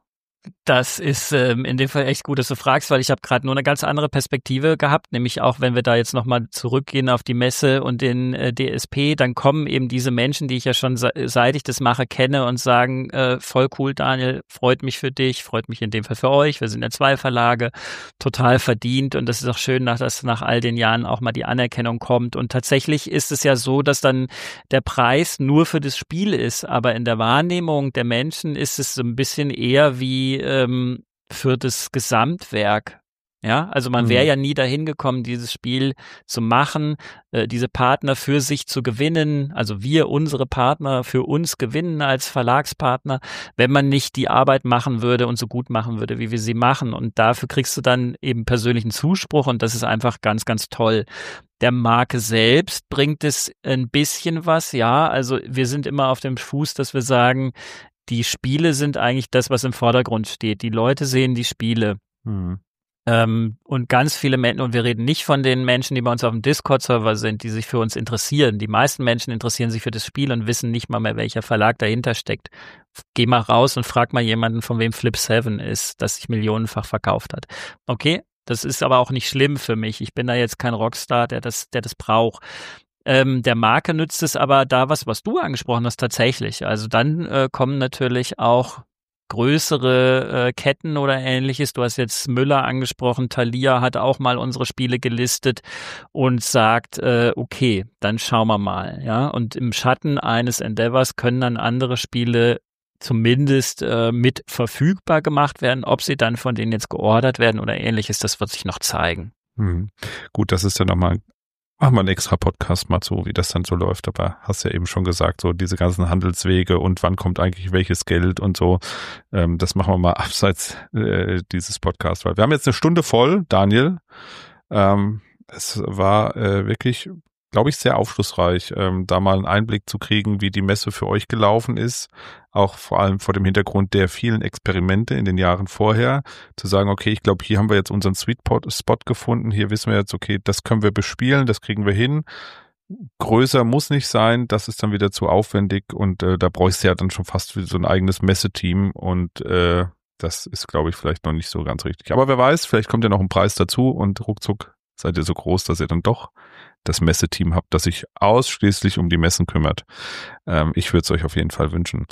Das ist ähm, in dem Fall echt gut, dass du fragst, weil ich habe gerade nur eine ganz andere Perspektive gehabt, nämlich auch, wenn wir da jetzt nochmal zurückgehen auf die Messe und den äh, D S P, dann kommen eben diese Menschen, die ich ja schon seit ich das mache kenne und sagen, äh, voll cool, Daniel, freut mich für dich, freut mich in dem Fall für euch, wir sind ja zwei Verlage, total verdient und das ist auch schön, dass nach all den Jahren auch mal die Anerkennung kommt und tatsächlich ist es ja so, dass dann der Preis nur für das Spiel ist, aber in der Wahrnehmung der Menschen ist es so ein bisschen eher wie ähm, für das Gesamtwerk. Ja, also man wäre Mhm. ja nie dahin gekommen, dieses Spiel zu machen, äh, diese Partner für sich zu gewinnen, also wir, unsere Partner für uns gewinnen als Verlagspartner, wenn man nicht die Arbeit machen würde und so gut machen würde, wie wir sie machen. Und dafür kriegst du dann eben persönlichen Zuspruch und das ist einfach ganz, ganz toll. Der Marke selbst bringt es ein bisschen was, ja, also wir sind immer auf dem Fuß, dass wir sagen, die Spiele sind eigentlich das, was im Vordergrund steht. Die Leute sehen die Spiele. Mhm. Ähm, und ganz viele Menschen, und wir reden nicht von den Menschen, die bei uns auf dem Discord-Server sind, die sich für uns interessieren. Die meisten Menschen interessieren sich für das Spiel und wissen nicht mal mehr, welcher Verlag dahinter steckt. Geh mal raus und frag mal jemanden, von wem Flip seven ist, das sich millionenfach verkauft hat. Okay, das ist aber auch nicht schlimm für mich. Ich bin da jetzt kein Rockstar, der das, der das braucht. Ähm, der Marke nützt es aber da was, was du angesprochen hast, tatsächlich. Also dann äh, kommen natürlich auch größere äh, Ketten oder ähnliches. Du hast jetzt Müller angesprochen, Thalia hat auch mal unsere Spiele gelistet und sagt, äh, okay, dann schauen wir mal. Ja, und im Schatten eines Endeavors können dann andere Spiele zumindest äh, mit verfügbar gemacht werden. Ob sie dann von denen jetzt geordert werden oder ähnliches, das wird sich noch zeigen. Mhm. Gut, das ist ja nochmal Machen wir einen extra Podcast mal so, wie das dann so läuft. Aber hast ja eben schon gesagt, so diese ganzen Handelswege und wann kommt eigentlich welches Geld und so. Ähm, das machen wir mal abseits äh, dieses Podcasts. Weil wir haben jetzt eine Stunde voll, Daniel. Ähm, es war äh, wirklich, glaube ich, sehr aufschlussreich, ähm, da mal einen Einblick zu kriegen, wie die Messe für euch gelaufen ist. Auch vor allem vor dem Hintergrund der vielen Experimente in den Jahren vorher. Zu sagen, okay, ich glaube, hier haben wir jetzt unseren Sweet Spot gefunden. Hier wissen wir jetzt, okay, das können wir bespielen, das kriegen wir hin. Größer muss nicht sein, das ist dann wieder zu aufwendig und äh, da bräuchst du ja dann schon fast so ein eigenes Messeteam und äh, das ist, glaube ich, vielleicht noch nicht so ganz richtig. Aber wer weiß, vielleicht kommt ja noch ein Preis dazu und ruckzuck seid ihr so groß, dass ihr dann doch das Messeteam habt, das sich ausschließlich um die Messen kümmert. Ähm, ich würde es euch auf jeden Fall wünschen.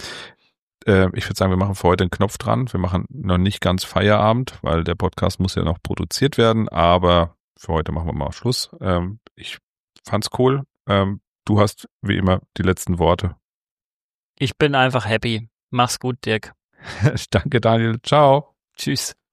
Äh, ich würde sagen, wir machen für heute einen Knopf dran. Wir machen noch nicht ganz Feierabend, weil der Podcast muss ja noch produziert werden, aber für heute machen wir mal Schluss. Ähm, ich fand's cool. Ähm, du hast wie immer die letzten Worte. Ich bin einfach happy. Mach's gut, Dirk. Danke, Daniel. Ciao. Tschüss.